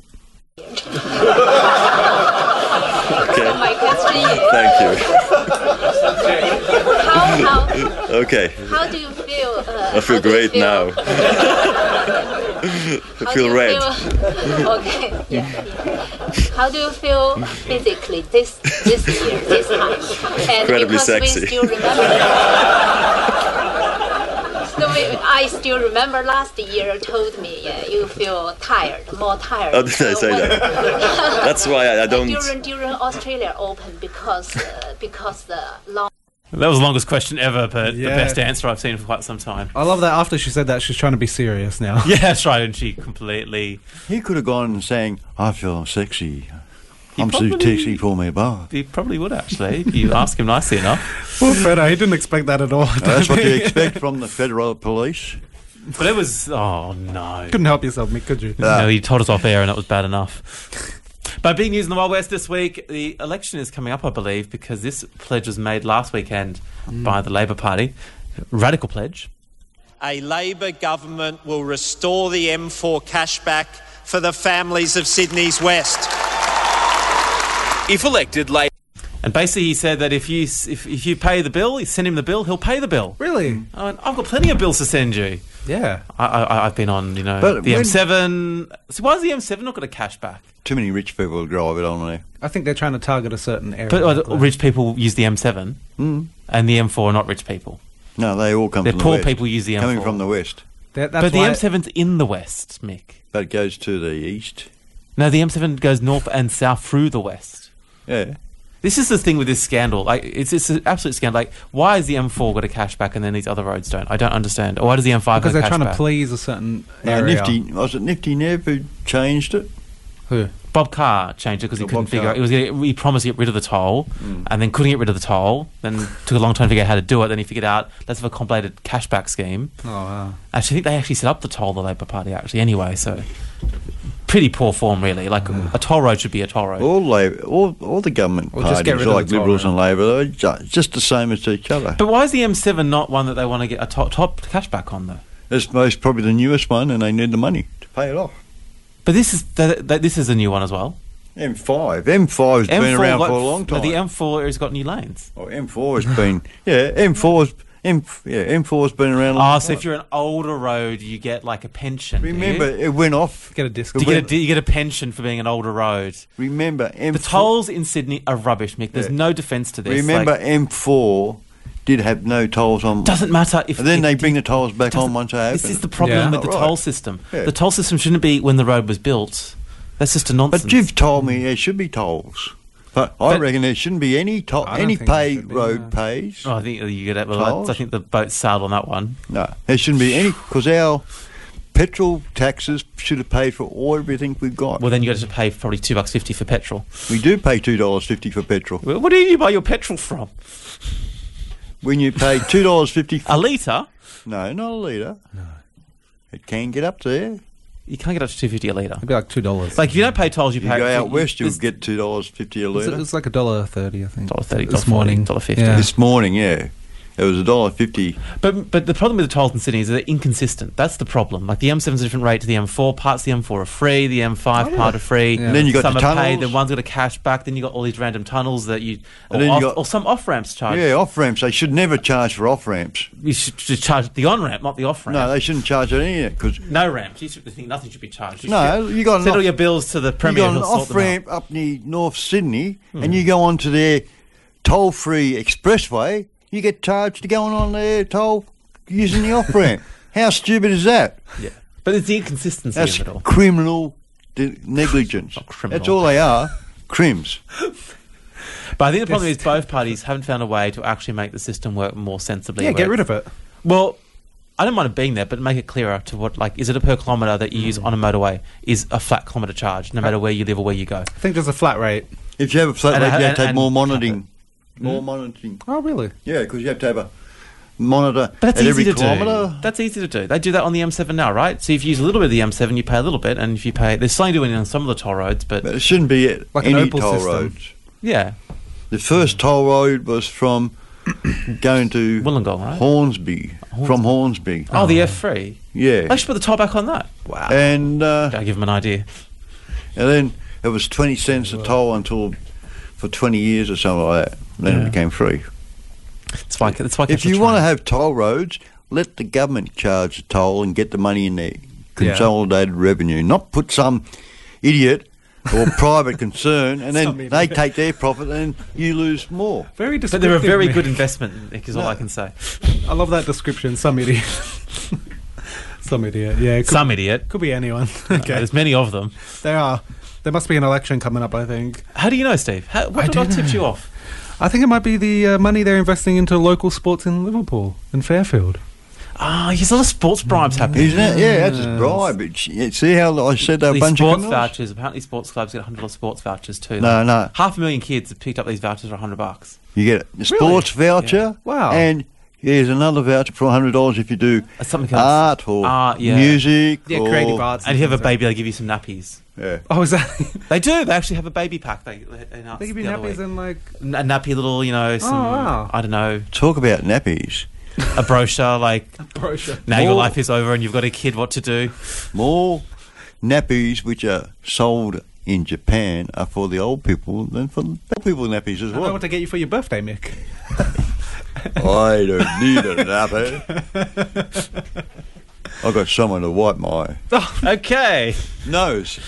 My question is, Thank you. how, how, Okay. how do you feel? Uh, I feel how do you great feel- now. I How feel do you red. feel- okay. Yeah, yeah. How do you feel physically this this year, this time? And Incredibly because sexy. we still remember. So we, I still remember last year you told me yeah, you feel tired, more tired. Oh, did I say when- that? That's why I, I don't. During during Australia Open because uh, because the long. That was the longest question ever, but Yeah. the best answer I've seen for quite some time. I love that after she said that, she's trying to be serious now. Yeah, that's right, and she completely... He could have gone and sang, I feel sexy. I'm probably- so sexy for me bar. He probably would, actually, if you ask him nicely enough. Poor Freddo, he didn't expect that at all. That's what you expect from the federal police. But it was... Oh, no. Couldn't help yourself, Mick, could you? No, he told us off air and that was bad enough. But big news in the Wild West this week, the election is coming up, I believe, because this pledge was made last weekend by the Labor Party. Radical pledge. A Labor government will restore the M four cashback for the families of Sydney's West. If elected, Labor. And basically he said that if you if, if you pay the bill, you send him the bill, he'll pay the bill. Really? I went, I've got plenty of bills to send you. Yeah. I, I, I've been on, you know, But the when- M seven. So why has the M seven not got a cashback? Too many rich people drive it on there. I think they're trying to target a certain area. But uh, like that. rich people use the M seven, Mm. and the M four are not rich people. No, they all come They're from the poor west. people use the M four. Coming from the west. That- that's But the why- M seven's in the west, Mick. But it goes to the east. No, the M seven goes north and south through the west. Yeah. This is the thing with this scandal. Like, it's it's an absolute scandal. Like, why has the M four got a cashback and then these other roads don't? I don't understand. Or why does the M five Because got they're a trying to cashback? please a certain No, area. Nifty, was it Nifty Nev who changed it? Who? Bob Carr changed it because he Oh, couldn't Bob figure Carr. out. It was gonna, he promised to get rid of the toll, Mm. and then couldn't get rid of the toll. Then took a long time to figure out how to do it. Then he figured out let's have a complicated cashback scheme. Oh, wow. Actually, I think they actually set up the toll, the Labor Party. Actually, anyway, so pretty poor form, really. Like a toll road should be a toll road. All Labor, all, all the government Or just parties, get rid of like the toll Liberals road. and Labor, they're ju- just the same as each other. But why is the M seven not one that they want to get a top, top cashback on, though? It's most probably the newest one, and they need the money to pay it off. But this is the, the, this is a new one as well. M five, M five's been M four around got- for a long time. The M four has got new lanes. Oh, M four has been, yeah, M four's, M, yeah, M four's been around a long Oh, time. so if you're an older road, you get like a pension. do you? Remember, it went off. Get a Do discount. you, get a, you get a pension for being an older road. Remember, M The tolls in Sydney are rubbish, Mick. There's Yeah. no defence to this. Remember, Like, M four did have no tolls on. doesn't matter if. And then if- they bring the tolls back on doesn't- once they open. This is the problem Yeah. with the Right. toll system. Yeah. The toll system shouldn't be when the road was built. That's just a nonsense. But you've told me there should be tolls. But I But- reckon there shouldn't be any toll. I don't Any think there pay should be, road no. pays. Oh, I think you get it. Well, I, Tolls? I think the boat sailed on that one. No, there shouldn't be any because our petrol taxes should have paid for all everything we've got. Well, then you got to pay probably two bucks fifty for petrol. We do pay two dollars fifty for petrol. Where where do you buy your petrol from? When you pay two dollars fifty, A litre? no, not a litre. No, it can get up there. You can't get up to two fifty a litre. It'd be like two dollars. Like if you don't pay tolls, you, You pay. go out you- west, you'll it's get two dollars fifty a It's, litre. it's like a dollar thirty, I think. dollar thirty, this dollar morning. dollar fifty. Yeah. This morning, yeah. It was a dollar fifty. But but the problem with the tolls in Sydney is they're inconsistent. That's the problem. Like the M seven's a different rate to the M four. Parts of the M four are free. The M five Oh, part yeah. are free. Yeah. And then you got some the are paid. tunnels. Then one's got a cash back. Then you got all these random tunnels that you or, And then you off, got- or some off ramps charge. Yeah, off ramps. They should never charge for off ramps. You should just charge the on ramp, not the off ramp. No, they shouldn't charge any of it because No ramps. You should think nothing should be charged. You no, should you got an settle off- your bills to the you Premier. got an who'll sort off them out. ramp up near North Sydney, Hmm. and you go onto their toll-free expressway. You get charged to going on their toll using the off ramp. How stupid is that? Yeah, but it's the inconsistency That's of it all. criminal de- negligence. criminal. That's all they are. Crims. But I think the problem is both parties haven't found a way to actually make the system work more sensibly. Yeah, where get rid it's- of it. Well, I don't mind it being there, but make it clearer to what, like, is it a per kilometre that you use on a motorway is a flat kilometre charge, no matter where you live or where you go. I think there's a flat rate. If you have a flat And- rate, you have and- to have and- more monitoring. Hmm? More monitoring. Oh, really? Yeah, because you have to have a monitor But that's at easy every to kilometre. do. That's easy to do. They do that on the M seven now, right? So if you use a little bit of the M seven, you pay a little bit, and if you pay, there's something doing it on some of the toll roads, but, But it shouldn't be at Like an any Opal toll system. roads. yeah, The first toll road was from going to Wollongong, right? Hornsby. From Hornsby. Oh, the F three. Yeah. They should put the toll back on that. Wow. And uh, Gotta give them an idea. and then it was twenty cents a toll until for twenty years or something like that. And then Yeah. it became free. It's like it's like If you want to have toll roads, let the government charge the toll and get the money in their consolidated revenue, not put some idiot or private concern and Some then they idiot. take their profit and you lose more. Very but they're a descriptive. very Nick. good investment, Nick, is all I can say. I love that description. Some idiot. Some idiot. Yeah. It could, Some idiot. could be anyone. Okay. Okay. There's many of them. There are. There must be an election coming up, I think. How do you know, Steve? How, what, I what don't tipped know. you off? I think it might be the uh, money they're investing into local sports in Liverpool and Fairfield. Ah, there's a lot of sports bribes happening. Isn't it? Yeah, that's a bribe. It's, yeah, see how I said they're a These bunch sports of criminals? vouchers. Apparently, sports clubs get one hundred dollars sports vouchers too. No, Like, no. Half a million kids have picked up these vouchers for one hundred bucks. You get a sports voucher. Wow. And here's another voucher for one hundred dollars if you do Uh, something else. art or Art, yeah. music. Yeah, or, creative arts. And if you have a things baby, they give you some nappies. Yeah. Oh, is that? They do. They actually have a baby pack. They, they, announced They give you the other nappies week. and like. N- a nappy little, you know, some, wow. I don't know, Talk about nappies. a brochure like, Brochure. now your More- life is over and you've got a kid, what to do. More nappies which are sold in Japan are for the old people than for the old people nappies as I know well. what to get you for your birthday, Mick. I don't need a nappy. I've got someone to wipe my Okay. nose.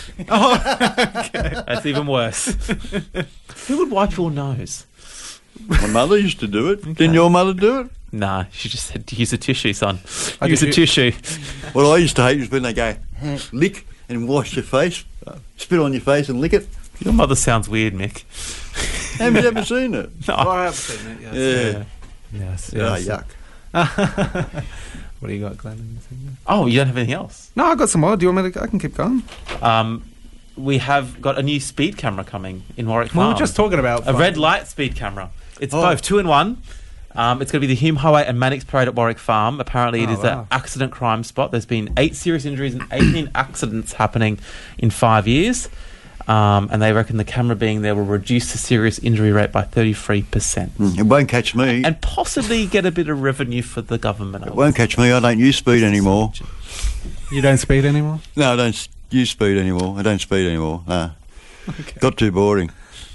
That's even worse. Who would wipe your nose? My mother used to do it. Didn't your mother do it? Nah, she just said use a tissue, son. I Use did a it- tissue. What I used to hate was when they go, lick and wash your face, uh, spit on your face and lick it. Your mother sounds weird, Mick. Have you ever seen it? No. I have seen it, yes. Yeah. Yes, Ah, yes. yuck. What do you got, Glenn? Oh, you don't have anything else? No, I got some more. Do you want me to? I can keep going. Um, we have got a new speed camera coming in Warwick We Farm. were just talking about a red light speed camera. It's Oh. both two in one. Um, it's going to be the Hume Highway and Mannix Parade at Warwick Farm. Apparently, it Oh, is wow. an accident crime spot. There's been eight serious injuries and eighteen accidents happening in five years. Um, and they reckon the camera being there will reduce the serious injury rate by thirty-three percent. Mm, it won't catch me. And possibly get a bit of revenue for the government. It won't catch me. I don't use speed anymore. You don't speed anymore? No, I don't s- use speed anymore. I don't speed anymore. No. Got too boring.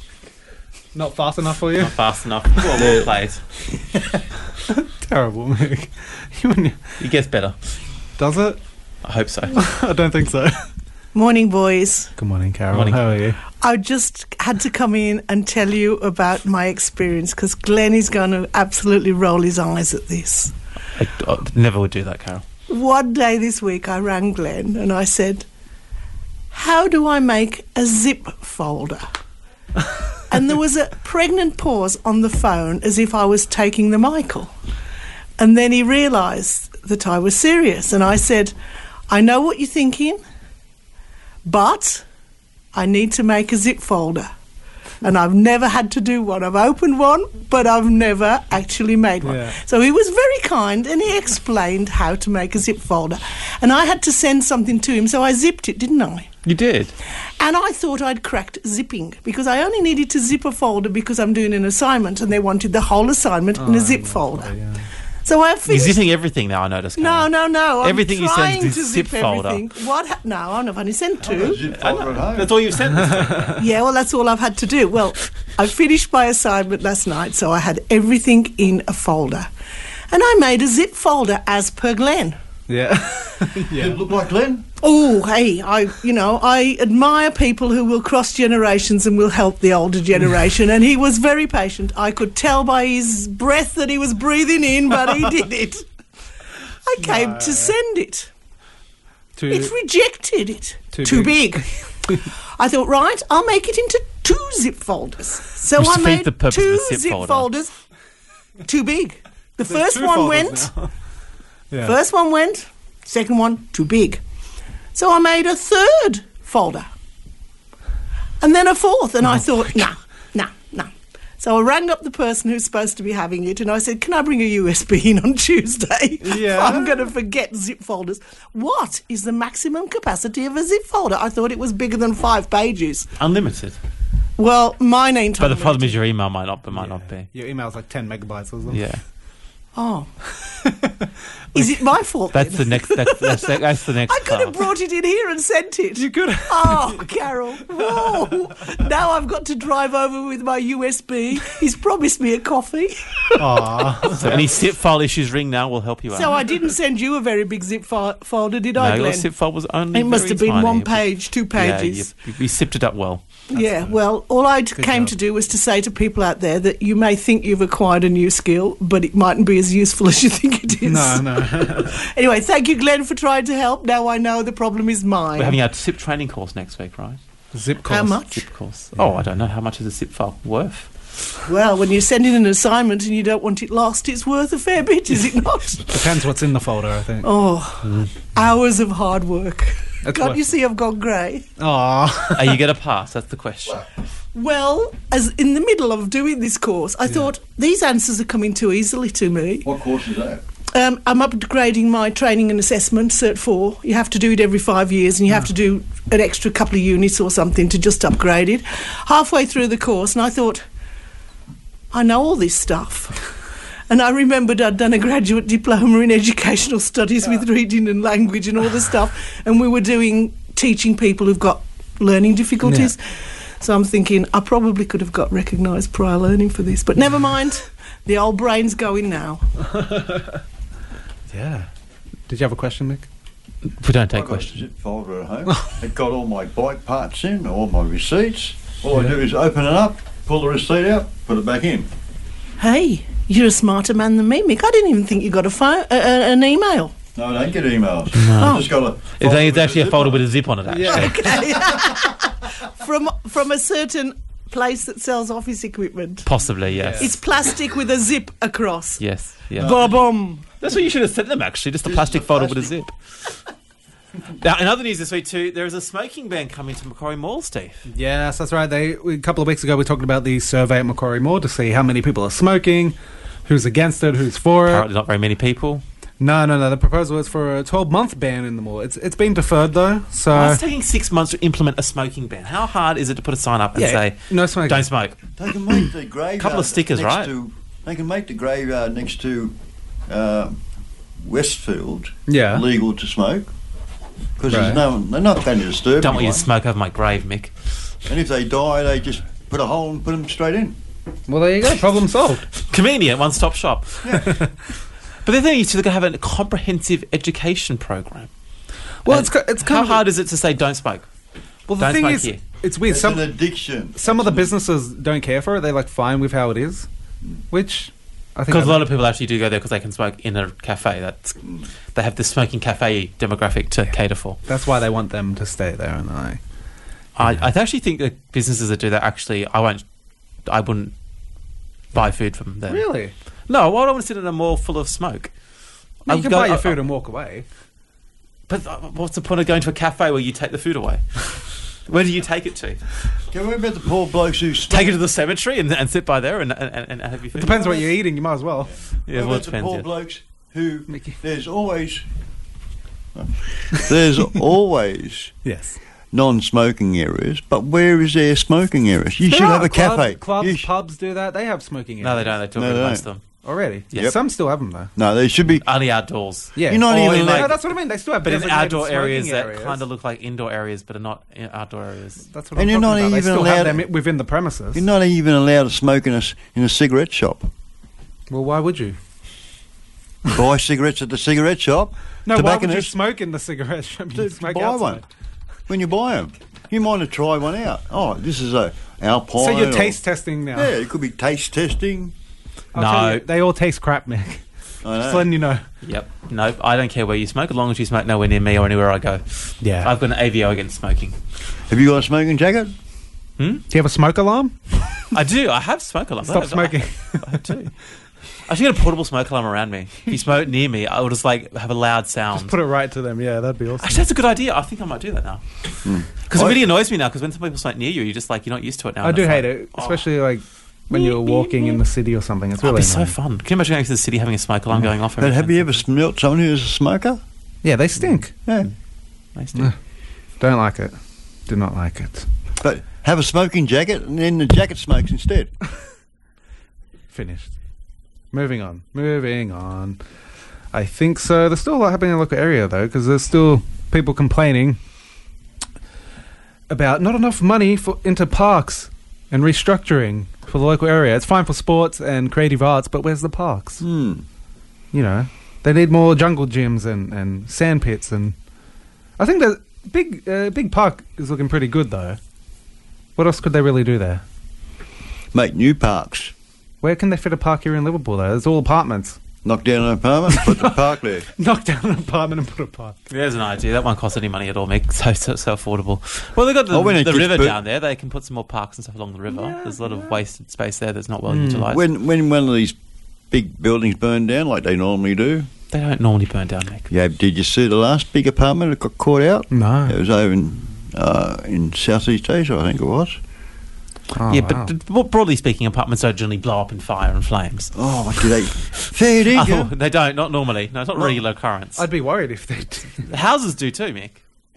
Not fast enough for you? Not fast enough. Well, well played. Terrible, Mick. You and your- It gets better. Does it? I hope so. I don't think so. Morning, boys. Good morning, Carol. Morning. How are you? I just had to come in and tell you about my experience because Glenn is going to absolutely roll his eyes at this. I, I never would do that, Carol. One day this week, I rang Glenn and I said, how do I make a zip folder? And there was a pregnant pause on the phone as if I was taking the Michael. And then he realised that I was serious. And I said, I know what you're thinking, but I need to make a zip folder. And I've never had to do one. I've opened one, but I've never actually made one. Yeah. So he was very kind and he explained how to make a zip folder. And I had to send something to him, so I zipped it, didn't I? You did. And I thought I'd cracked zipping because I only needed to zip a folder because I'm doing an assignment and they wanted the whole assignment in a zip folder. Yeah. So I You're finished... zipping everything now, I notice. No, no, no. I'm Everything you send trying is to a zip zip folder. everything. What? Ha- no, I've only sent two. Zip folder at home. That's all you've sent. Yeah, well, that's all I've had to do. Well, I finished my assignment last night, so I had everything in a folder. And I made a zip folder as per Glenn. Yeah. Yeah. It look like Glenn? Oh, hey, I, you know, I admire people who will cross generations and will help the older generation, and he was very patient. I could tell by his breath that he was breathing in, but he did it. I came No. to send it. Too, It rejected it. Too Too big. big. I thought, right, I'll make it into two zip folders. So Which I defeats made the purpose of two a zip zip folder. folders. Too big. The There's first two one folders went. now. Yeah. First one went. Second one too big. So I made a third folder. And then a fourth. And I thought, nah, nah, nah. So I rang up the person who's supposed to be having it and I said, can I bring a U S B in on Tuesday? Yeah. I'm going to forget zip folders. What is the maximum capacity of a zip folder? I thought it was bigger than five pages. Unlimited. Well, mine ain't But the problem unlimited. is your email might not, might not be. Your email's like ten megabytes or something. Yeah. Oh. Is it my fault That's then? the next. That's, that's, that's the next. I could have task. brought it in here and sent it. You could have. Oh, Carol. Whoa. Now I've got to drive over with my U S B. He's promised me a coffee. Aw. So any zip file issues, ring now. We'll help you out. So I didn't send you a very big zip fo- folder, did no, I, your Glenn? zip file was only. It must very have been tiny. one page, two pages. Yeah, you, you zipped it up well. Yeah, well, all I Good came job. to do was to say to people out there that you may think you've acquired a new skill, but it mightn't be as useful as you think it is. No, no. Anyway, thank you, Glenn, for trying to help. Now I know the problem is mine. We're having our zip training course next week, right? Zip course. How much? Zip course. Oh, I don't know. How much is a zip file worth? Well, when you're sending an assignment and you don't want it lost, it's worth a fair bit, is it not? Depends what's in the folder, I think. Oh, hours of hard work. That's Can't what- you see I've gone grey? Aw. Are you going to pass? That's the question. Well, as in the middle of doing this course, I thought these answers are coming too easily to me. What course is that? Um, I'm upgrading my training and assessment, Cert four. You have to do it every five years and you have to do an extra couple of units or something to just upgrade it. Halfway through the course, and I thought, I know all this stuff. And I remembered I'd done a graduate diploma in educational studies with reading and language and all the stuff. And we were doing, teaching people who've got learning difficulties. So I'm thinking, I probably could have got recognised prior learning for this. But never mind, the old brain's going now. Yeah. Did you have a question, Mick? We don't take I've got a questions. zip folder at home. It got all my bike parts in, all my receipts. All I do is open it up, pull the receipt out, put it back in. Hey, you're a smarter man than me, Mick. I didn't even think you got a phone, uh, an email. No, I don't get emails. No. I just got a. It's, it's actually a zip folder on with a zip on it, actually. Okay. from from a certain place that sells office equipment. Possibly, yes. It's plastic with a zip across. Yes, yeah. Ba-bum. That's what you should have sent them, actually. Just a plastic folder with a zip. Now, in other news this week, too, there is a smoking ban coming to Macquarie Mall, Steve. Yes, that's right. They a couple of weeks ago we talked about the survey at Macquarie Mall to see how many people are smoking, who's against it, who's for it. Apparently not very many people. No, no, no. The proposal is for a twelve-month ban in the mall. It's it's been deferred though. So Why is it taking six months to implement a smoking ban? How hard is it to put a sign up and Yeah, say, no smoking. don't smoke? They can make the graveyard. Couple of stickers, next right? To, they can make the graveyard next to uh, Westfield Yeah. legal to smoke because Right. there's no, they're not going to disturb Don't want you to anyone. smoke over my grave, Mick. And if they die, they just put a hole and put them straight in. well, there you go. Problem solved. Convenient, one-stop shop. But the thing is, they're going to have a comprehensive education program. Well, And it's co- it's how kind of hard is it to say don't smoke? Well, the Don't thing smoke is, here. it's weird. It's Some an addiction. some of the businesses don't care for it. They're like fine with how it is, which I think Because a that- lot of people actually do go there because they can smoke in a cafe. That's they have the smoking cafe demographic to cater for. that's why they want them to stay there, and I. I, I actually think that businesses that do that actually, I won't, I wouldn't buy food from them. Really? No, why would I want to sit in a mall full of smoke? You I can would go- buy your I- food and walk away. But uh, what's the point of going to a cafe where you take the food away? Where do you take it to? Can we about the poor blokes who smoke? Take it to the cemetery and, and sit by there and, and, and have your food? It depends what you're eating. You might as well. Yeah, What well, about it the depends. poor Yeah. blokes who there's always there's always Yes. non-smoking areas, but where is there smoking areas? You There should are have a clubs, cafe. Clubs, You sh- pubs do that. They have smoking areas. No, they don't. They took No, no, they most don't. of them. Already? Yep. Some still have them, though. No, they should be. Only outdoors. Yeah. You're not Or even in, allowed. No, that's what I mean. They still have But in designated outdoor smoking areas that areas. kind of look like indoor areas, but are not in outdoor areas. That's what And I'm you're talking not about. They even still allowed- have them i- within the premises. You're not even allowed to smoke in a, s- in a cigarette shop. Well, why would you? Buy cigarettes at the cigarette shop. No, why would you tobacconists, smoke in the cigarette shop? You to smoke buy outside. one. When you buy them, you might have tried one out. Oh, this is a Alpine. So you're or- taste testing now? Yeah, it could be taste testing. I'll No. tell you, they all taste crap, Mick. I Just know. letting you know. Yep. No, I don't care where you smoke, as long as you smoke nowhere near me or anywhere I go. Yeah. I've got an A V O against smoking. Have you got a smoking jacket? Hmm? Do you have a smoke alarm? I do. I have smoke alarms. Stop I have, smoking. I have two. I should get a portable smoke alarm around me. If you smoke near me, I will just like have a loud sound. Just put it right to them. Yeah, that'd be awesome. Actually, that's a good idea. I think I might do that now. Because it really annoys me now. Because when some people smoke near you, you're just like you're not used to it now. I and do it's hate like, it, especially like when you're walking in the city or something. It's That'd really be so annoying. fun. Can you imagine going to the city having a smoke alarm going off? every But have ten you ever smelt someone who's a smoker? Yeah, they stink. Yeah. They stink. Don't like it. Do not like it. But have a smoking jacket and then the jacket smokes instead. Finished. Moving on. Moving on. I think so. There's still a lot happening in the local area, though, because there's still people complaining about not enough money for into parks and restructuring for the local area. It's fine for sports and creative arts, but where's the parks? Hmm. You know, they need more jungle gyms and, and sand pits. And I think the big uh, big park is looking pretty good, though. What else could they really do there? Make new parks. Where can they fit a park here in Liverpool, though? It's all apartments. Knock down an apartment, put the park there. Knock down an apartment and put a park. There's an idea. That won't cost any money at all, Mick. So, so, so affordable. Well, they've got the, Oh, when it the gets river bu- down there. They can put some more parks and stuff along the river. There's a lot of wasted space there that's not well Hmm. utilised. When when one of these big buildings burn down like they normally do. They don't normally burn down, Mick. Yeah, did you see the last big apartment that got caught out? No. It was over in uh, in Southeast Asia, I think it was. Oh, yeah, wow. but but broadly speaking, apartments don't generally blow up in fire and flames. Oh, what do they? Fair dinkum. Oh, they don't. Not normally. No, it's not Well, regular occurrence. I'd be worried if they did. The houses do too, Mick.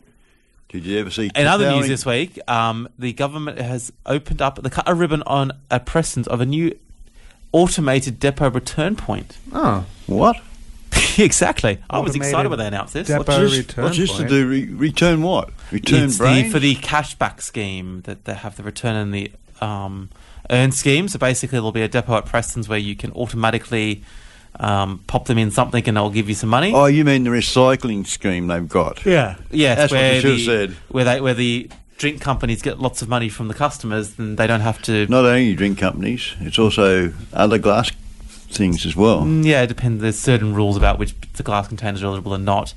Did you ever see? In other Towering- news this week, um, the government has opened up the cut a ribbon on a Preston's of a new automated depot return point. Oh. What? Exactly. I was Automated excited when they announced this. depot What's this, return what's this to point. do? Re- return what? Return It's the, brains? for the cashback scheme that they have the return and the um, earn scheme. So basically, there'll be a depot at Preston's where you can automatically um, pop them in something and they'll give you some money. Oh, you mean the recycling scheme they've got? Yeah. Yes, That's what where they should have the, said. Where they where the drink companies get lots of money from the customers, then they don't have to. Not only drink companies, it's also other glass things as well. Mm, yeah, it depends. There's certain rules about which the glass containers are eligible and not.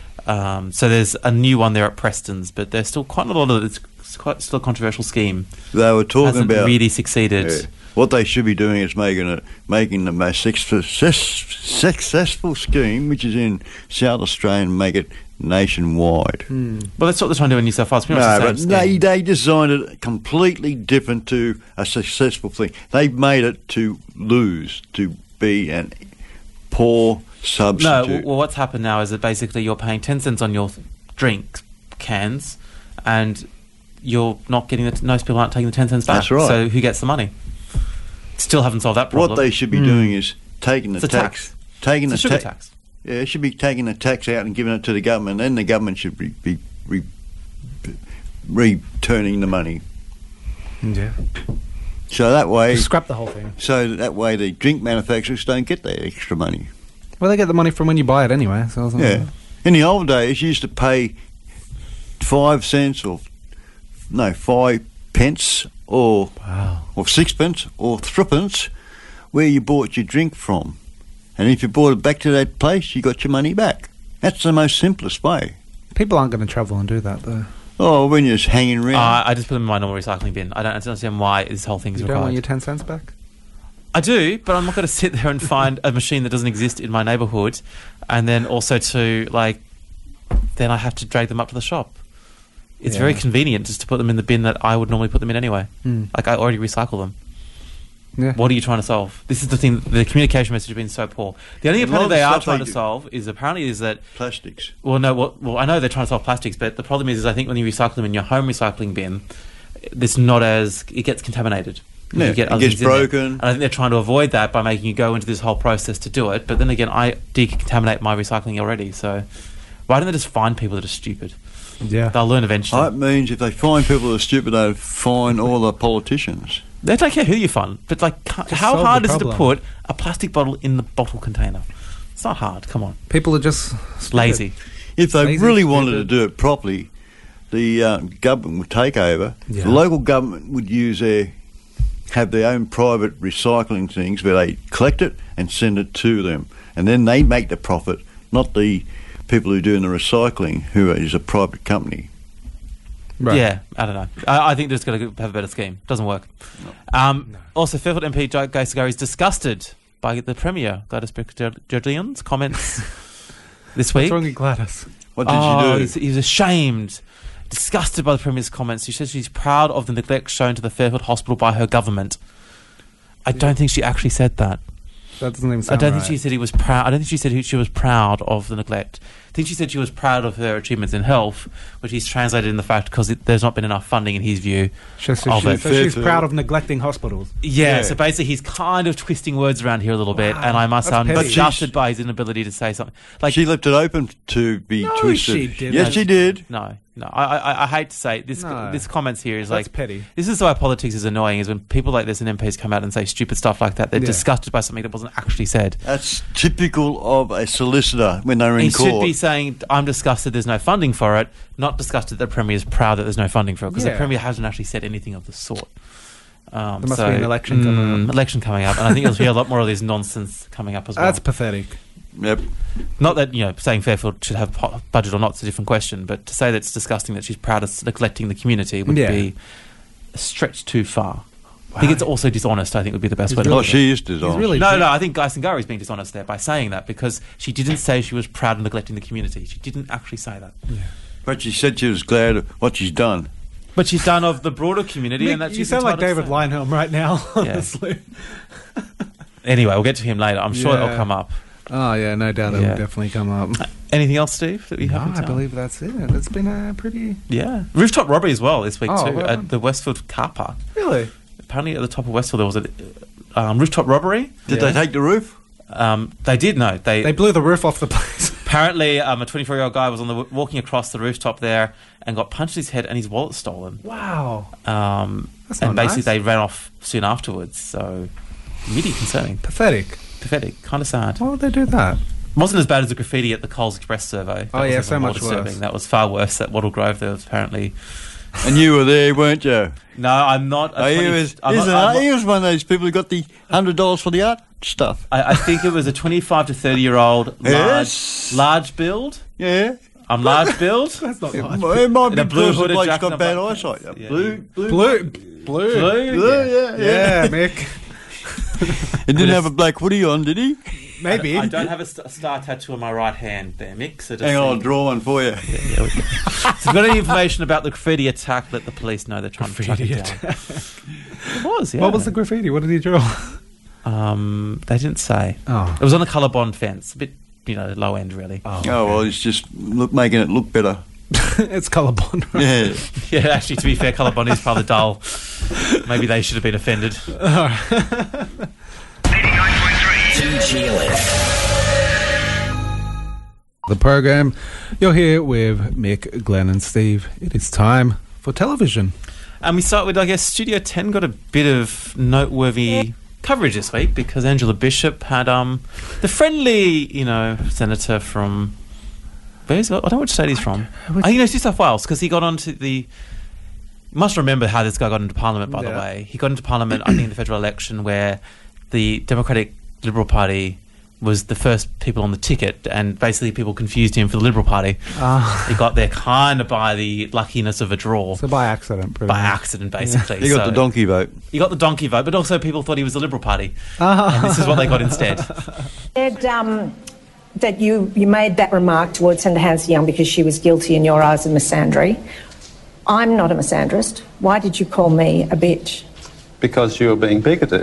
Um, so there's a new one there at Preston's, but there's still quite a lot of it's quite still a controversial scheme. They were talking Hasn't about really succeeded. Yeah. What they should be doing is making it making the most success, successful scheme, which is in South Australia, and make it nationwide. Well, that's what they're trying to do in New South Wales. Pretty No, much the but same they, scheme. they designed it completely different to a successful thing. They made it to lose, to be an poor No, substitute. well, what's happened now is that basically you're paying ten cents on your drink cans, and you're not getting the most people aren't taking the ten cents back. That's right. So who gets the money? Still haven't solved that problem. What they should be doing is taking the It's a tax, tax. taking It's the a sugar ta- tax. Yeah, it should be taking the tax out and giving it to the government. Then the government should be, be re, returning the money. Yeah. So that way, Just scrap the whole thing. so that way the drink manufacturers don't get their extra money. Well, they get the money from when you buy it anyway. So it's not- Yeah. In the old days, you used to pay five cents or no five pence or Wow. or sixpence or threepence where you bought your drink from, and if you brought it back to that place, you got your money back. That's the most simplest way. People aren't going to travel and do that, though. Oh, when you're just hanging around. Uh, I just put them in my normal recycling bin. I don't understand why this whole thing is You don't required. want your ten cents back? I do, but I'm not going to sit there and find a machine that doesn't exist in my neighbourhood, and then also to like, then I have to drag them up to the shop. It's Yeah. very convenient just to put them in the bin that I would normally put them in anyway. Hmm. Like I already recycle them. Yeah. What are you trying to solve? This is the thing. The communication message has been so poor. The only A lot apparently of they the are stuff trying they to do- solve is apparently is that Plastics. well, no, well, well, I know they're trying to solve plastics, but the problem is, is I think when you recycle them in your home recycling bin, it's not as it gets contaminated. Yeah, You get it other gets things in there. broken. And I think they're trying to avoid that by making you go into this whole process to do it. But then again, I decontaminate my recycling already, so why don't they just find people that are stupid? Yeah. They'll learn eventually. That means if they find people that are stupid, they fine all the politicians. They don't care who you fund, but like, ca- Just how solve hard the is it to problem. put a plastic bottle in the bottle container? It's not hard. Come on, People are just stupid. lazy. If they Lazy, really wanted to stupid. do it properly, the uh, government would take over. Yeah. The local government would use their have their own private recycling things where they collect it and send it to them, and then they make the profit, not the people who are doing the recycling, who is a private company. Right. Yeah, I don't know. I, I think they're just going to have a better scheme. Doesn't work. Um, Also, Fairfield M P Guy Sagari is disgusted by the Premier, Gladys Berejiklian's comments this week. What's wrong with Gladys? What did oh, she do? He's, he's ashamed, disgusted by the Premier's comments. She says she's proud of the neglect shown to the Fairfield Hospital by her government. I don't think she actually said that. That doesn't even I sound don't right. think she said he was proud. I don't think she said he, she was proud of the neglect. I think she said she was proud of her achievements in health, which he's translated in the fact because there's not been enough funding in his view. She, so of she, it. so she's proud of neglecting hospitals. Yeah, Yeah. so basically he's kind of twisting words around here a little bit, and I must say I'm That's petty. disgusted by his inability to say something. Like, She left it open to be No, twisted. she didn't. Yes, she did. no, no, I, I, I hate to say it. this. No. This comments here is That's like petty. This is why politics is annoying. Is when people like this and M Ps come out and say stupid stuff like that. They're Yeah. disgusted by something that wasn't actually said. That's typical of a solicitor when they're in He court. should be saying, I'm disgusted there's no funding for it, not disgusted that the Premier is proud that there's no funding for it, because Yeah. the Premier hasn't actually said anything of the sort. Um, There must so, be an election coming mm, up. Election coming up, and I think you'll hear a lot more of this nonsense coming up as well. That's pathetic. Yep. Not that, you know, saying Fairfield should have po- budget or not is a different question, but to say that it's disgusting that she's proud of neglecting the community would Yeah. be a stretch too far. I think it's also dishonest, I think would be the best He's way to really- Oh, put it. she is dishonest. really- No, no, I think Guy Sangari is being dishonest there by saying that, because she didn't say she was proud of neglecting the community. She didn't actually say that. But she said she was glad of what she's done. But she's done of the broader community, Mick, and that you she's sound like entitled David to say. Leinhelm right now, honestly. Anyway, we'll get to him later. I'm sure Yeah. it'll come up. Oh, yeah, no doubt it Yeah. will definitely come up. Anything else, Steve, that we No, haven't I done? believe that's it. It's been a pretty... Yeah. Rooftop robbery as well this week, Oh, too, what at happened? the Westfield car park. Really? Apparently at the top of Westfield there was a um, rooftop robbery. Did Yeah. they take the roof? Um, they did, no. They, They blew the roof off the place. apparently um, a twenty-four-year-old guy was on the walking across the rooftop there and got punched in his head and his wallet stolen. Wow. Um, That's and not basically nice. they ran off soon afterwards. So really concerning. Pathetic. Pathetic. Kind of sad. Why would they do that? Wasn't as bad as the graffiti at the Coles Express survey. That Oh, was yeah, even so more much disturbing. worse. That was far worse at Wattle Grove. There was apparently... And you were there, weren't you? No, I'm not. A Oh, he twenty was, I'm he's not- an I'm art- not- he was one of those people who got the one hundred dollars for the art stuff. I, I think it was a twenty-five to thirty-year-old large, Yes. large build. Yeah. I'm large build. That's not It, nice. it might In be a blue because the hooded bloke's jacket got and bad a black eyesight. pants. Yeah, blue, you- blue, Blue. Blue. Blue? blue, yeah, yeah. Yeah, Mick. He didn't have a black hoodie on, did he? Maybe. I don't have a, st- a star tattoo on my right hand there, Mick. So just Hang on, I'll see- draw one for you. Yeah, yeah, we- so if you've got any information about the graffiti attack, let the police know. They're trying to track it Graffiti down. It was, yeah. What was the graffiti? What did he draw? Um, they didn't say. Oh. It was on the colour bond fence. A bit, you know, low end, really. Oh, Oh, well, it's just look, making it look better. It's colourblind. Right? Yeah. Yeah, actually, to be fair, colour bond is rather dull. Maybe they should have been offended. two G L F. The program. You're here with Mick, Glenn, and Steve. It is time for television. And we start with, I guess, Studio ten got a bit of noteworthy coverage this week because Angela Bishop had um the friendly, you know, senator from... Where's, I don't know which state he's from. I think it's New South Wales because he got onto the... You must remember how this guy got into Parliament, by the Yeah. way. He got into Parliament, I think, in the federal election where the Democratic Liberal Party was the first people on the ticket, and basically people confused him for the Liberal Party. Ah. He got there kind of by the luckiness of a draw. So by accident, pretty By much. accident, basically. He got So the donkey vote. He got the donkey vote, but also people thought he was the Liberal Party. Ah. And this is what they got instead. Said um, that you, you made that remark towards Senator Hanson Young because she was guilty in your eyes of misandry. I'm not a misandrist. Why did you call me a bitch? Because you were being bigoted.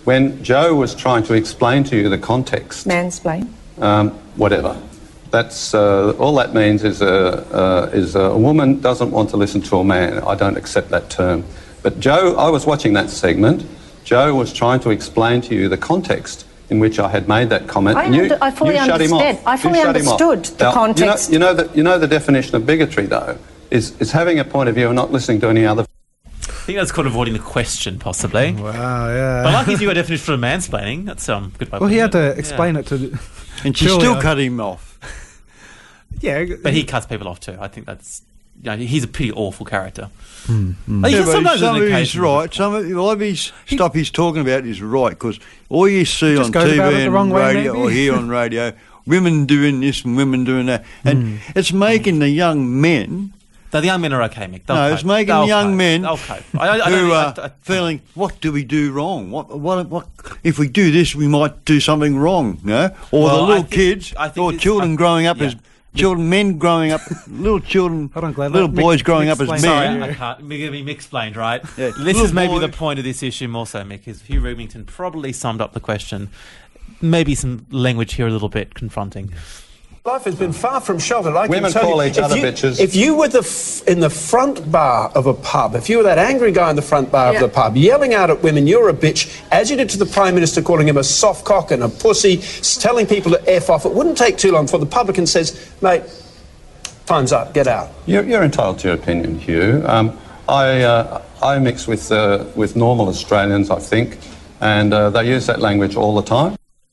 when Joe was trying to explain to you the context, Mansplain. um, whatever. That's uh, all that means is a uh, is a woman doesn't want to listen to a man. I don't accept that term. But Joe, I was watching that segment. Joe was trying to explain to you the context in which I had made that comment. I, and you, under, I fully you shut him understood. off. I You fully shut him off. understood the Now, context. You know, you know, the, you know the definition of bigotry, though, is is having a point of view and not listening to any other. I think that's called avoiding the question, possibly. Wow, yeah. But like if you got a definition for mansplaining, that's um good. Well, he had to explain it to. The, and she still cut him off. Yeah, but he cuts people off too. I think that's. You know, he's a pretty awful character. Mm, mm. Like, Yeah, but sometimes some of there's an he's occasion- right. Some of a lot of his stuff he's talking about is right because all you see Just on goes T V about it the and wrong way, radio maybe. or hear on radio, women doing this and women doing that, and Mm. it's making the young men. The young men are okay, Mick. They'll no, cope. it's making They'll the young cope. men They'll cope. I, I, I who don't- are I- I- feeling, what do we do wrong? What, what, what? If we do this, we might do something wrong. You know? Or Well, the I little think- kids, I think or it's- children I- growing up yeah. as children, men growing up, little children, Hold on, Glenn, little let boys Mick- growing Mick up as explain men. Sorry, I can't. Mick, Mick explained, right? Yeah. This Little is maybe boy- the point of this issue more so, Mick, is Hugh Remington probably summed up the question. Maybe some language here a little bit confronting. Life has been far from sheltered. I Women can tell call you, each if other you, bitches. If you were the f- in the front bar of a pub, if you were that angry guy in the front bar Yeah. of the pub, yelling out at women, you're a bitch, as you did to the Prime Minister, calling him a soft cock and a pussy, s- telling people to F off, it wouldn't take too long before the publican says, mate, time's up, get out. You're, you're entitled to your opinion, Hugh. Um, I uh, I mix with uh, with normal Australians, I think, and uh, they use that language all the time.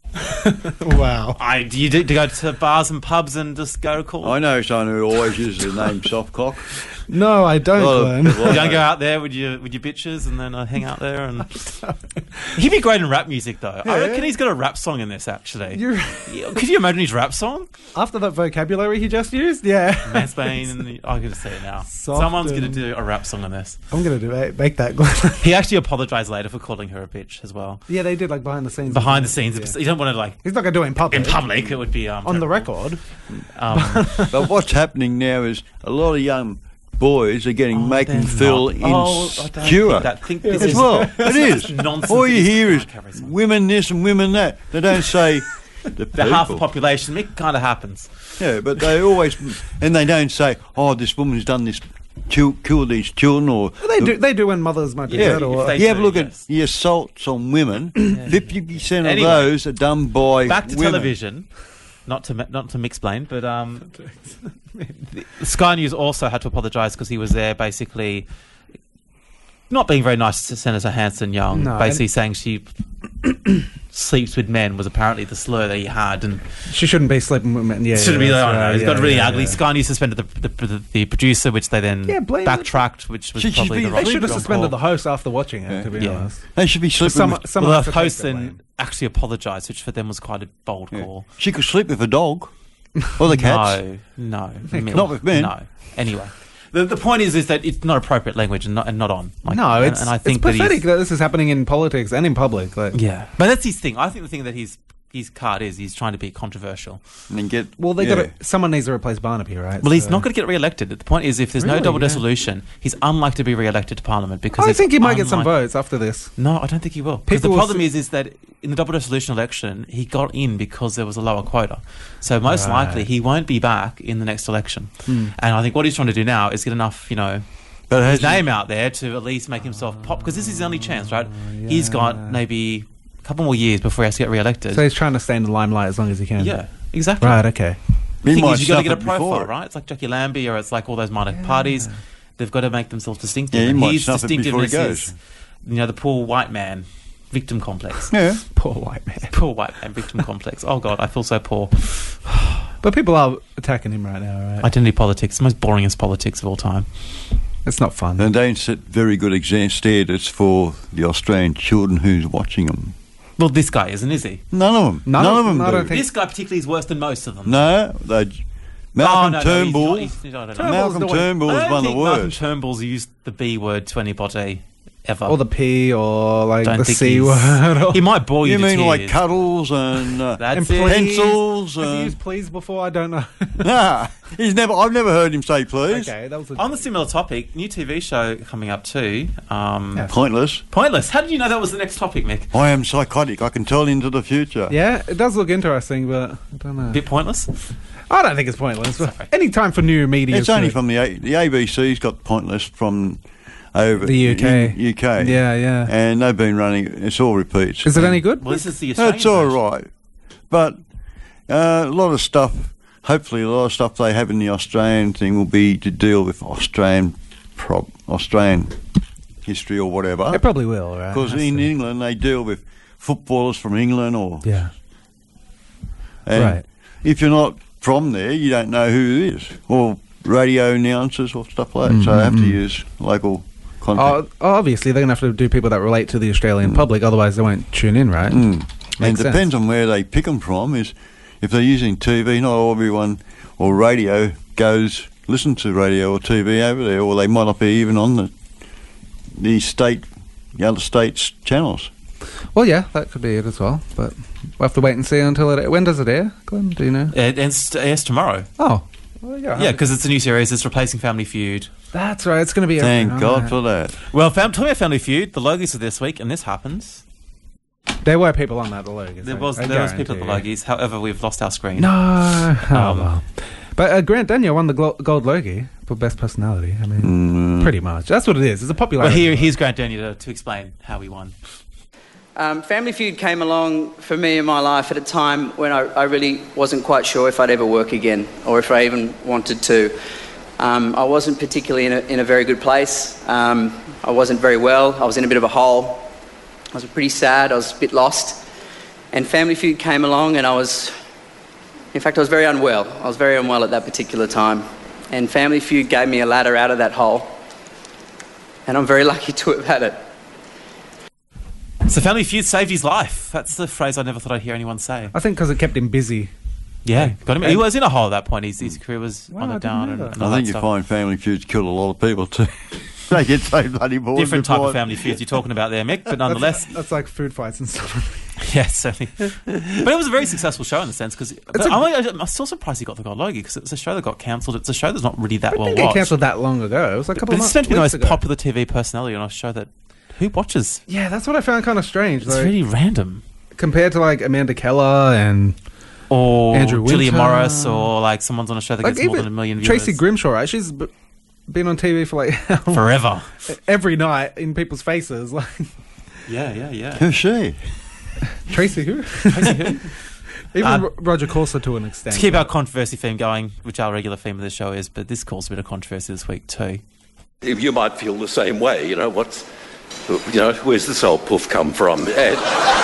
Wow. I, do you do, do you go to bars and pubs and just go call? I know someone who always uses the name softcock. No, I don't, Well, Glenn. well, You don't go out there with your with your bitches and then uh, hang out there and he'd be great in rap music though. I Yeah. reckon he's got a rap song in this actually. You're- Yeah, could you imagine his rap song? After that vocabulary he just used, yeah. Mansplain and the, I can just see it now. Soft Someone's going to and- do a rap song on this. I'm gonna do it. Make that, Glenn. He actually apologised later for calling her a bitch as well. Yeah, they did like behind the scenes. Behind the scenes, Yeah. you don't want to like He's not gonna do it in public. in public. It would be um, On the terrible. record. Um, But what's happening now is a lot of young boys are getting making they're Phil not. Oh, I don't insecure think that- think this as is- well. It such is. nonsense All that you is hear is like everything. women this and women that. They don't say the the half the people. population. It kind of happens. Yeah, but they always and they don't say, "Oh, this woman's done this, kill, kill these children," or They do. They do when mothers might do Yeah, that. Or if they you have a do, look yes. at the assaults on women. Fifty percent of Anyway, those are done by Back to women. television. Not to not to explain, but um, the- Sky News also had to apologise because he was there basically not being very nice to Senator Hanson Young. No, basically and- saying she sleeps with men was apparently the slur that he had, and she shouldn't be sleeping with men. Yeah, shouldn't yeah, be. I that's don't know. right, It's yeah, got really yeah, ugly. yeah. Sky News suspended the, the, the, the producer, which they then Yeah, blame- backtracked, which was Should she probably be- the right They should have call. suspended the host after watching it. Yeah. To be Yeah. honest, They should be sleeping Some, with. someone Well, has the to take host the blame. then actually apologised, which for them was quite a bold Yeah. call. She could sleep with a dog or the cats. No, no, Nick, not with men. No. Anyway, the the point is is that it's not appropriate language and not and not on. Like, No, and, it's and I think it's that he's- pathetic that this is happening in politics and in public. Like, Yeah, but that's his thing. I think the thing that his his card is he's trying to be controversial. And then get well, they yeah. got to, someone needs to replace Barnaby, right? Well, he's So- not going to get re-elected. The point is, if there's no Really? double Yeah. dissolution, he's unlikely to be re-elected to Parliament because I he's think he might get some unlike- votes after this. No, I don't think he will. Because the People will problem see- is, is that in the double dissolution election, he got in because there was a lower quota. So most Right. likely, he won't be back in the next election. Hmm. And I think what he's trying to do now is get enough, you know, But his has he- name out there to at least make himself pop. Because this is his only chance, right? He's got maybe a couple more years before he has to get re-elected. So he's trying to stay in the limelight as long as he can. Yeah, exactly. Right. Okay. The He thing might is, you've got to get a suffer before profile, it. right? It's like Jackie Lambie, or it's like all those minor parties. They've got to make themselves distinctive. Yeah, he and might his suffer before he distinctiveness goes. is, you know, the poor white man victim complex. Yeah. Poor white man. Poor white man victim complex. Oh God, I feel so poor. But people are attacking him right now, right? Identity politics, the most boringest politics of all time. It's not fun. And they don't set very good exam standards for the Australian children who's watching them. Well, this guy isn't, is he? None of them. None None, of- of them I do. don't think- This guy particularly is worse than most of them. No, they. Oh, Malcolm no, no, he's Turnbull. not- he's- I don't know. Malcolm Turnbull's Turnbull I is don't one of the think Malcolm worst. Turnbull's used the B word to anybody ever. Or the P, or like Don't the think C he's- word. Or He might bore you. You to mean like tears. cuddles and, uh, That's and it. please. pencils? Have you And, used please before? I don't know. nah, he's never. I've never heard him say please. Okay, that was a On the similar topic, new T V show coming up too. Um, Pointless. Pointless. How did you know that was the next topic, Mick? I am psychotic. I can tell into the future. Yeah, it does look interesting, but I don't know. Bit pointless. I don't think it's pointless. But any time for new media, It's only from the A- the A B C's got Pointless from over The U K. in U K. Yeah, yeah. And they've been running. It's all repeats. Is it any good? Well, this is the Australian It's all version. right, but uh, a lot of stuff. Hopefully, a lot of stuff they have in the Australian thing will be to deal with Australian prob- Australian history or whatever. It probably will, right? Because Has in to. England they deal with footballers from England or Yeah. and Right. if you're not from there, you don't know who it is, or radio announcers or stuff like that. So they have to Mm-hmm. use local content. Oh, obviously, they're going to have to do people that relate to the Australian public, otherwise they won't tune in, right? Mm. And it Makes sense. depends on where they pick them from. Is if they're using T V, not everyone or radio goes listen to radio or T V over there, or they might not be even on the the state, the other states' channels. Well, yeah, that could be it as well. But we'll have to wait and see until it. When does it air, Glenn? Do you know? It ends, airs tomorrow. Oh, well, yeah. Yeah, because it's a new series. It's replacing Family Feud. That's right. It's going to be. Thank everything, God alright. for that. Well, fam- talking about Family Feud, the Logies are this week, and this happens. There were people on that, the Logies. There I- was I there was people at the guarantee Logies. However, we've lost our screen. No. Oh, Um, well. But uh, Grant Denyer won the glo- gold Logie for best personality. I mean, Mm. pretty much. That's what it is. It's a Well, popularity. here, here's Grant Denyer to, to explain how he won. Um, Family Feud came along for me in my life at a time when I, I really wasn't quite sure if I'd ever work again or if I even wanted to. Um, I wasn't particularly in a, in a very good place. Um, I wasn't very well. I was in a bit of a hole. I was pretty sad. I was a bit lost. And Family Feud came along and I was, in fact, I was very unwell. I was very unwell at that particular time. And Family Feud gave me a ladder out of that hole. And I'm very lucky to have had it. So Family Feud saved his life. That's the phrase I never thought I'd hear anyone say. I think because it kept him busy. Yeah, got him. He And- was in a hole at that point. His, his career was Wow, on I the didn't down. know And, that. and all I think that you stuff. find Family Feud's killed a lot of people too. They get so bloody bored. Different type before of it. Family Feuds you're talking about there, Mick, but nonetheless. That's, that's like food fights and stuff. Yeah, certainly. But it was a very successful show in the sense because I'm, I'm still surprised he got the gold Logie because it's a show that got cancelled. It's a show that's not really that It well didn't get watched. cancelled that long ago. It was like a couple But of it's meant to be the months most ago. popular T V personality on a show that who watches? Yeah, that's what I found kind of strange. It's like, really random. compared to like Amanda Keller and Or Andrew Julia Winter. Morris, or like someone's on a show that like gets more even than a million viewers. Tracy Grimshaw, right? She's b- been on T V for like Forever. every night in people's faces. Like Yeah, yeah, yeah. Who's she? Tracy who? Tracy who? Even Uh, Ro- Roger Corser to an extent. To keep our controversy theme going, which our regular theme of the show is, but this caused a bit of controversy this week too. If you might feel the same way, you know, what's, you know, where's this old poof come from? And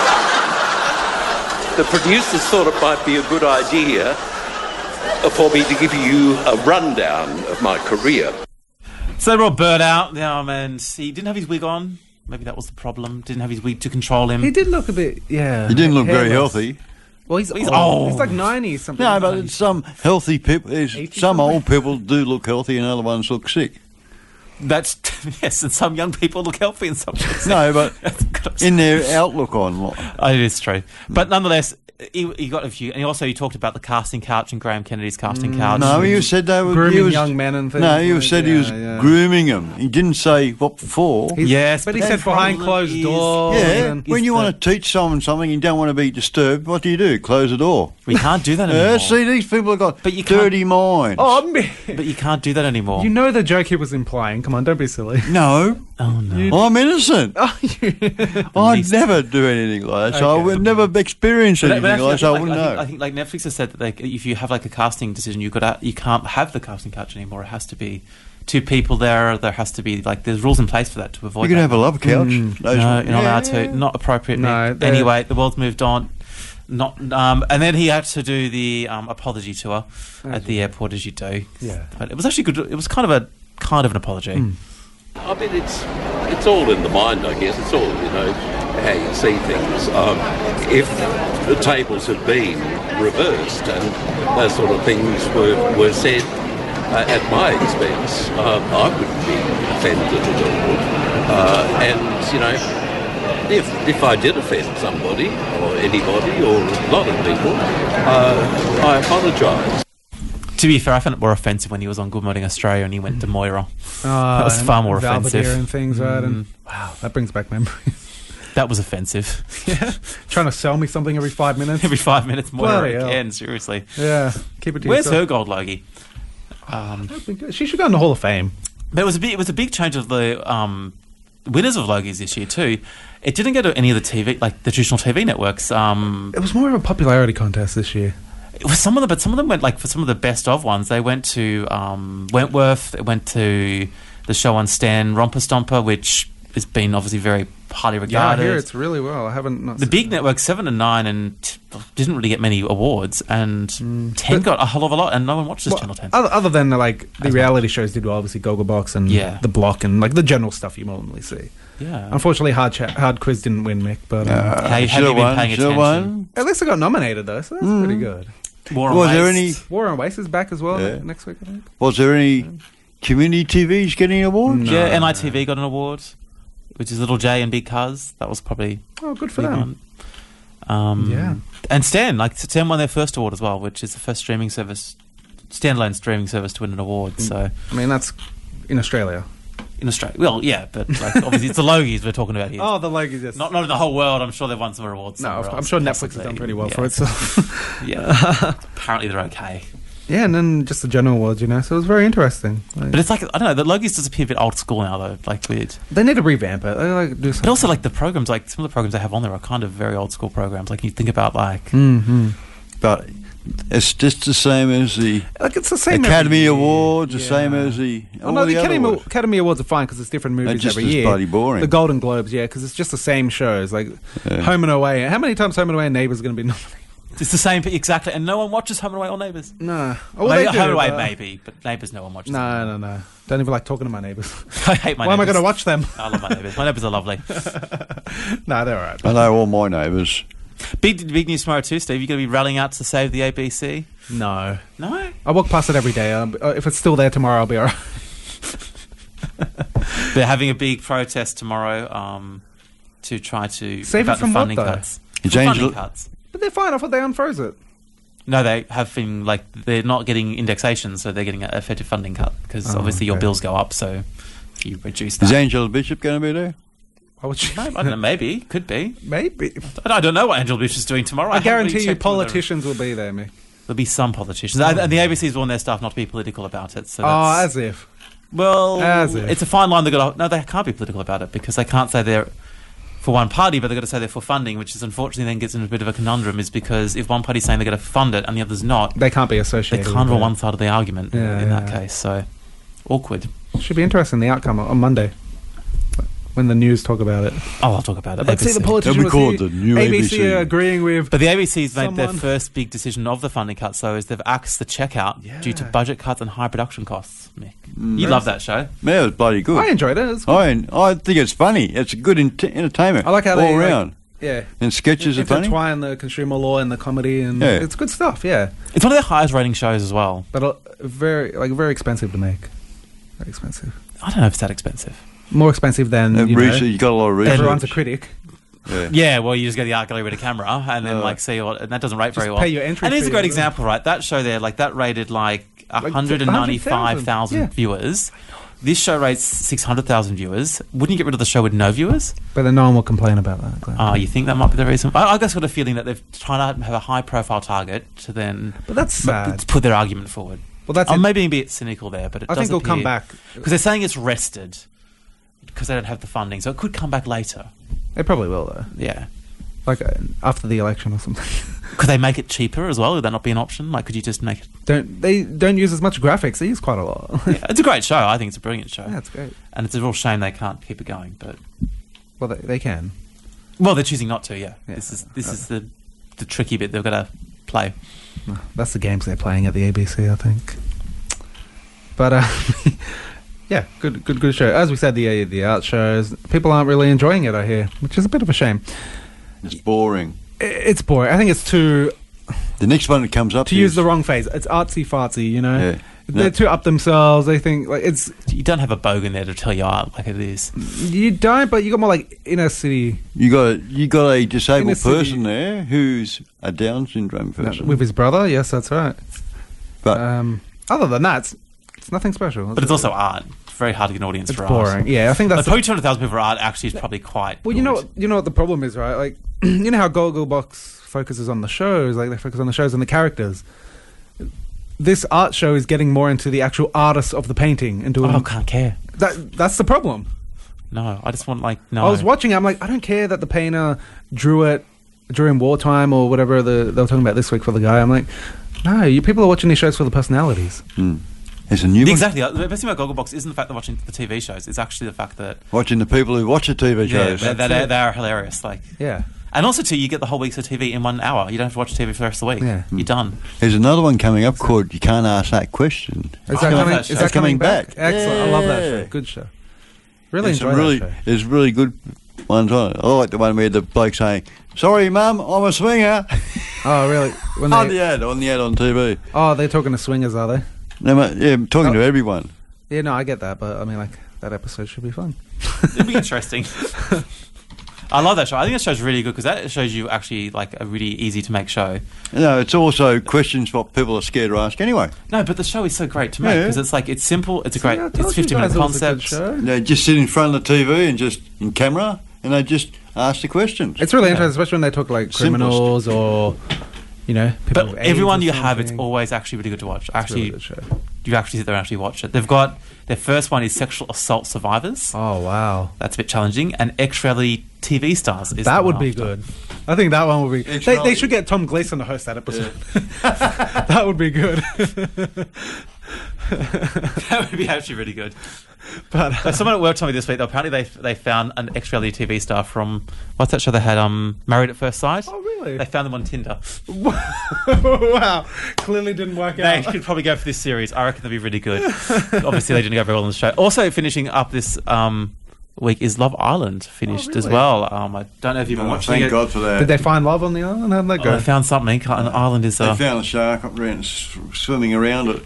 the producers thought it might be a good idea for me to give you a rundown of my career. So they were all burnt out, um, and he didn't have his wig on. Maybe that was the problem. Didn't have his wig to control him. He did look a bit, yeah. He didn't look very hairless. healthy. Well, he's, He's old. old. He's like ninety something. No, but some healthy people, there's some old people do look healthy and other ones look sick. That's yes, and some young people look healthy and some look sick. No, but in their outlook on life. Oh, it is true. But nonetheless, he, he got a few, and he also he talked about the casting couch and Graham Kennedy's casting couch. No, you said they were Grooming he was, young men and things No, you like- said he yeah, was yeah. grooming them. He didn't say what for. He's- Yes, but he but said the behind problem closed is- doors. Yeah, and- when is you the- want to teach someone something, you don't want to be disturbed. What do you do? Close the door. We can't do that anymore. Yeah, see, these people have got But you can't- dirty minds. Oh, man. But you can't do that anymore. You know the joke he was implying. Come on, don't be silly. No, oh no. I'm innocent. Oh, you- I'd least- never do anything like that, so Okay. I would never experience But- anything but actually, like that, so I I, think, wouldn't like, I, think, know. I think like Netflix has said that like, if you have like a casting decision, you got you can't have the casting couch anymore. It has to be two people there. There has to be like there's rules in place for that to avoid. You can that. have a love couch. Mm. Those No, ones. you're not allowed Yeah. to. Not appropriate. No, Nick. they're- Anyway, the world's moved on. Not, um, and then he had to do the um, apology tour at the airport, as you do. Yeah. But it was actually good. It was kind of a kind of an apology. Mm. I mean, it's it's all in the mind, I guess. It's all, you know, how you see things. Um, if the tables had been reversed and those sort of things were, were said, uh, at my expense, um, I wouldn't be offended at all. Uh, and, you know, if if I did offend somebody or anybody or a lot of people, uh, I apologise. To be fair, I found it more offensive when he was on Good Morning Australia and he went to Moira. Uh, that was far more Belvedere offensive. and things, right? Mm. And wow, that brings back memories. That was offensive. Yeah, trying to sell me something every five minutes. Every five minutes, Moira Bloody hell. again. Seriously. Yeah, keep it to Where's yourself. her gold Logie? Um, That'd be good. She should go in the Hall of Fame. But it was a big, it was a big change of the um, winners of Logies this year too. It didn't go to any of the T V, like the traditional T V networks. Um, It was more of a popularity contest this year. it was some of them, but some of them went like for some of the best of ones. They went to um, Wentworth. It went to the show on Stan Romper Stomper, which has been obviously very highly Yeah, I regarded. hear it's really well. I haven't. Not The seen big it. network, seven and nine, and t- didn't really get many awards, and ten But- got a hell of a lot, and no one watches Well, Channel ten. Other, other than the, like the reality shows did well, obviously Gogglebox and Yeah. The Block and like the general stuff you normally see. Yeah. Unfortunately, Hard Cha- Hard Quiz didn't win, Mick. But um, Uh, How- have should've you been won, paying should've attention? won. at least I got nominated though, so that's Mm. pretty good. War on Was there Waste. any? War on Waste is back as well Yeah. ne- next week, I think. Was there any community T Vs getting awards? Yeah, N I T V got an award, which is Little J and Big Cuz. That was probably Oh, good for big them. one. Um, Yeah. and Stan, like Stan won their first award as well, which is the first streaming service, standalone streaming service to win an award. So I mean, that's in Australia. in Australia, well, yeah, but like obviously it's the Logies we're talking about here. Oh, the Logies, yes. Not not in the whole world. I'm sure they've won some awards. No, somewhere I'm else, sure Netflix has possibly. done pretty well Yeah. for itself. Yeah, apparently they're okay. Yeah, and then just the general awards, you know. So it was very interesting. Like, But it's like I don't know. The Logies does appear a bit old school now, though. Like weird. they need to revamp it. They like do But something. also like the programs, like some of the programs they have on there are kind of very old school programs. Like you think about like Mm-hmm. But it's just the same as the Like it's the same Academy every year. Awards, the Yeah. same as the. Oh, all no, the the other Academy, awards. Academy Awards are fine because it's different They're movies just every as year. bloody boring. The Golden Globes, yeah, because it's just the same shows. Like Yeah. Home and Away. How many times Home and Away and Neighbours are going to be nominated? it's the same exactly, and no one watches Home and Away or Neighbours. No. Well, they Home do, and Away but- maybe, but Neighbours no one watches. No, no, no. Don't even like talking to my neighbours. I hate my. Why am I neighbours. going to watch them? I love my neighbours. My neighbours are lovely. No, they're all right. I know all my neighbours. Big big news tomorrow too, Steve. You going to be rallying out to save the A B C? No. No. I walk past it every day. Um, uh, if it's still there tomorrow, I'll be all right. They're having a big protest tomorrow um, to try to Save it about from the what, funding though? cuts. Is For funding Angela- cuts. But they're fine. I thought they unfroze it. No, they have been like they're not getting indexation, so they're getting an effective funding cut because Oh, obviously your okay. bills go up, so you reduce that. Is Angela Bishop going to be there? Why would you? I don't know, maybe could be. Maybe. I don't know what Angela Bush is doing tomorrow. I haven't really guarantee you checked whether- politicians will be there, me. There'll be some politicians, and and the A B C's warned their staff not to be political about it. So Oh, that's, as if. well, as if. it's a fine line. They've got to, no, they can't be political about it because they can't say they're for one party, but they've got to say they're for funding, which is unfortunately then gets into a bit of a conundrum. Is because if one party's saying they're going to fund it and the other's not, They can't be they associated. can't with on it. one side of the argument Yeah, in that yeah. case. So awkward. Should be interesting, the outcome on Monday. When the news talk about it. Oh, I'll talk about it. But see, A B C. the politician They'll be was called here, the new A A B B C C. are agreeing with. But the A B C's made their Someone- first big decision of the funding cut, so is they've axed the checkout due to Yeah. budget cuts and high production costs. Mick, Mm. you love that show. Yeah, it was bloody good. I enjoyed it. It was good. I, I think it's funny. It's a good ent- entertainment. I like how all they like, around. yeah. And sketches are funny. Intertwine the consumer law and the comedy, and Yeah. it's good stuff. Yeah, It's one of their highest rating shows as well. but uh, very like very expensive to make. Very expensive. I don't know if it's that expensive. More expensive than Uh, you research- know, you got a lot of research. everyone's a critic. Yeah. Yeah, well, you just get the art gallery with a camera and then Uh, like see what, and that doesn't rate just very well. pay your entry and it's a fee great or example, right? That show there, like that rated like Like one hundred ninety-five thousand yeah. viewers. This show rates six hundred thousand viewers. Wouldn't you get rid of the show with no viewers? But then no one will complain about that. So. Ah, you think that might be the reason? I, I just got a feeling that they've tried to have a high-profile target to then But that's sad. to put their argument forward. Well, that's I'm it. maybe being a bit cynical there, but it I does think it'll come appear- back. because they're saying it's rested because they don't have the funding, so it could come back later. It probably will though. Yeah. Like uh, after the election or something. Could they make it cheaper as well? Would that not be an option? Like, could you just make it? don't they don't use as much graphics? They use quite a lot. Yeah, it's a great show. I think it's a brilliant show. Yeah, it's great. And it's a real shame they can't keep it going. But Well, they, they can. well, they're choosing not to. Yeah. Yeah. This is this is the the tricky bit they've got to play. That's the games they're playing at the A B C, I think. But uh, yeah, good, good, good show. As we said, the uh, the art shows, people aren't really enjoying it. I hear, which is a bit of a shame. It's boring. I- It's boring. I think it's too The next one that comes up to is, use the wrong phrase. It's artsy fartsy, you know. Yeah. They're too up themselves. They think like it's. You don't have a bogan there to tell you art like it is. You don't, but you got more like inner city. You got you got a disabled Inner city- person there who's a Down syndrome person. With his brother, yes, that's right. But um, other than that, it's, it's nothing special. But it's also art. It's very hard to get an audience It's for boring. art. Yeah, I think that's Like, the- probably two hundred thousand people for art actually is probably quite. Well, you know, what, you know what the problem is, right? Like, you know how Gogglebox focuses on the shows, like they focus on the shows and the characters. This art show is getting more into the actual artists of the painting and doing. Oh, I can't care. That that's the problem. No, I just want like no. I was watching it, I'm like, I don't care that the painter drew it during wartime or whatever the, they were talking about this week for the guy. I'm like, no, you people are watching these shows for the personalities. Mm. There's a new one. Exactly. The best thing about Gogglebox isn't the fact they're watching the T V shows. It's actually the fact that Watching the people who watch the T V yeah, shows. they're, they're, they are hilarious. Like yeah. And also, too, you get the whole week's of T V in one hour. You don't have to watch T V for the rest of the week. Yeah. You're done. There's another one coming up called "You Can't Ask That Question." Is that, coming, is that coming back? Excellent. Yeah. I love that show. Good show. Really There's enjoy some really, that show. There's really good ones on it. I like the one where the bloke saying, "Sorry, Mum, I'm a swinger." Oh, really? When on they- the ad, on the ad on T V. Oh, they're talking to swingers, are they? No, mate, yeah, I'm talking Oh. to everyone. Yeah, no, I get that, but I mean, like, that episode should be fun. It'd be interesting. I love that show. I think that show's really good because that shows you actually like a really easy to make show. No, it's also questions what people are scared to ask anyway. No, but the show is so great to make Yeah. because it's like it's simple. It's a great. I It's told you fifty minute guys it was a good concept. show. They just sit in front of the T V and just in camera, and they just ask the questions. It's really Yeah. interesting, especially when they talk like Simplest. criminals or, you know, people But with AIDS everyone or you have, it's something. always actually really good to watch. It's a Actually, really good show. you actually sit there and actually watch it. They've got their first one is sexual assault survivors. Oh wow, that's a bit challenging. And ex-reality T V stars. Is That the would one be after. good. I think that one would be. It's They, right. they should get Tom Gleason to host that episode. That would be good. That would be actually really good. But Uh, someone at work told me this week that apparently they they found an ex-reality T V star from what's that show they had? Um, Married at First Sight. Oh really? They found them on Tinder. Wow, clearly didn't work They out. could probably go for this series. I reckon they'd be really good. Obviously, they didn't go very well on the show. Also, finishing up this um, week is Love Island finished Oh, as really? well. Um, I don't know if you've been Oh, watching thank it. God for that. Did they find love on the island? How'd that Oh, go? they found something. An island is. They Uh, found a shark up there and s- swimming around it.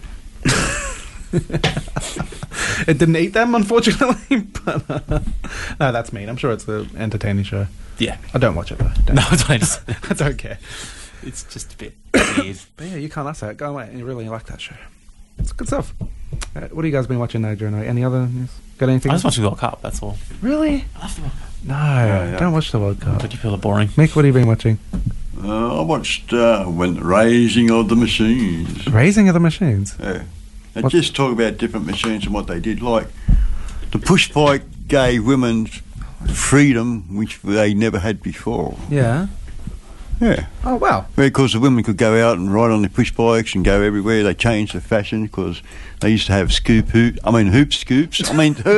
It didn't eat them, unfortunately. But uh, no, that's mean. I'm sure it's an entertaining show. yeah. I don't watch it though. Don't. No, it's not. Just, I don't care. it's just a bit weird. But yeah, you can't ask that. Go away. You really like that show. It's good stuff. Uh, what have you guys been watching now during the week? Any other news? Got anything? I just else? watched the World Cup. That's all. Really? I love the World Cup. No, yeah. don't watch the World Cup. But you feel boring. Mick, what have you been watching? Uh, I watched uh, when Raising of the Machines. Raising of the Machines. Yeah. They What- just talk about different machines and what they did. Like the push bike gave women freedom, which they never had before. Yeah. Yeah. Oh wow. Because the women could go out and ride on their push bikes and go everywhere. They changed the fashion because they used to have scoop hoop. I mean hoop scoops. I mean ho-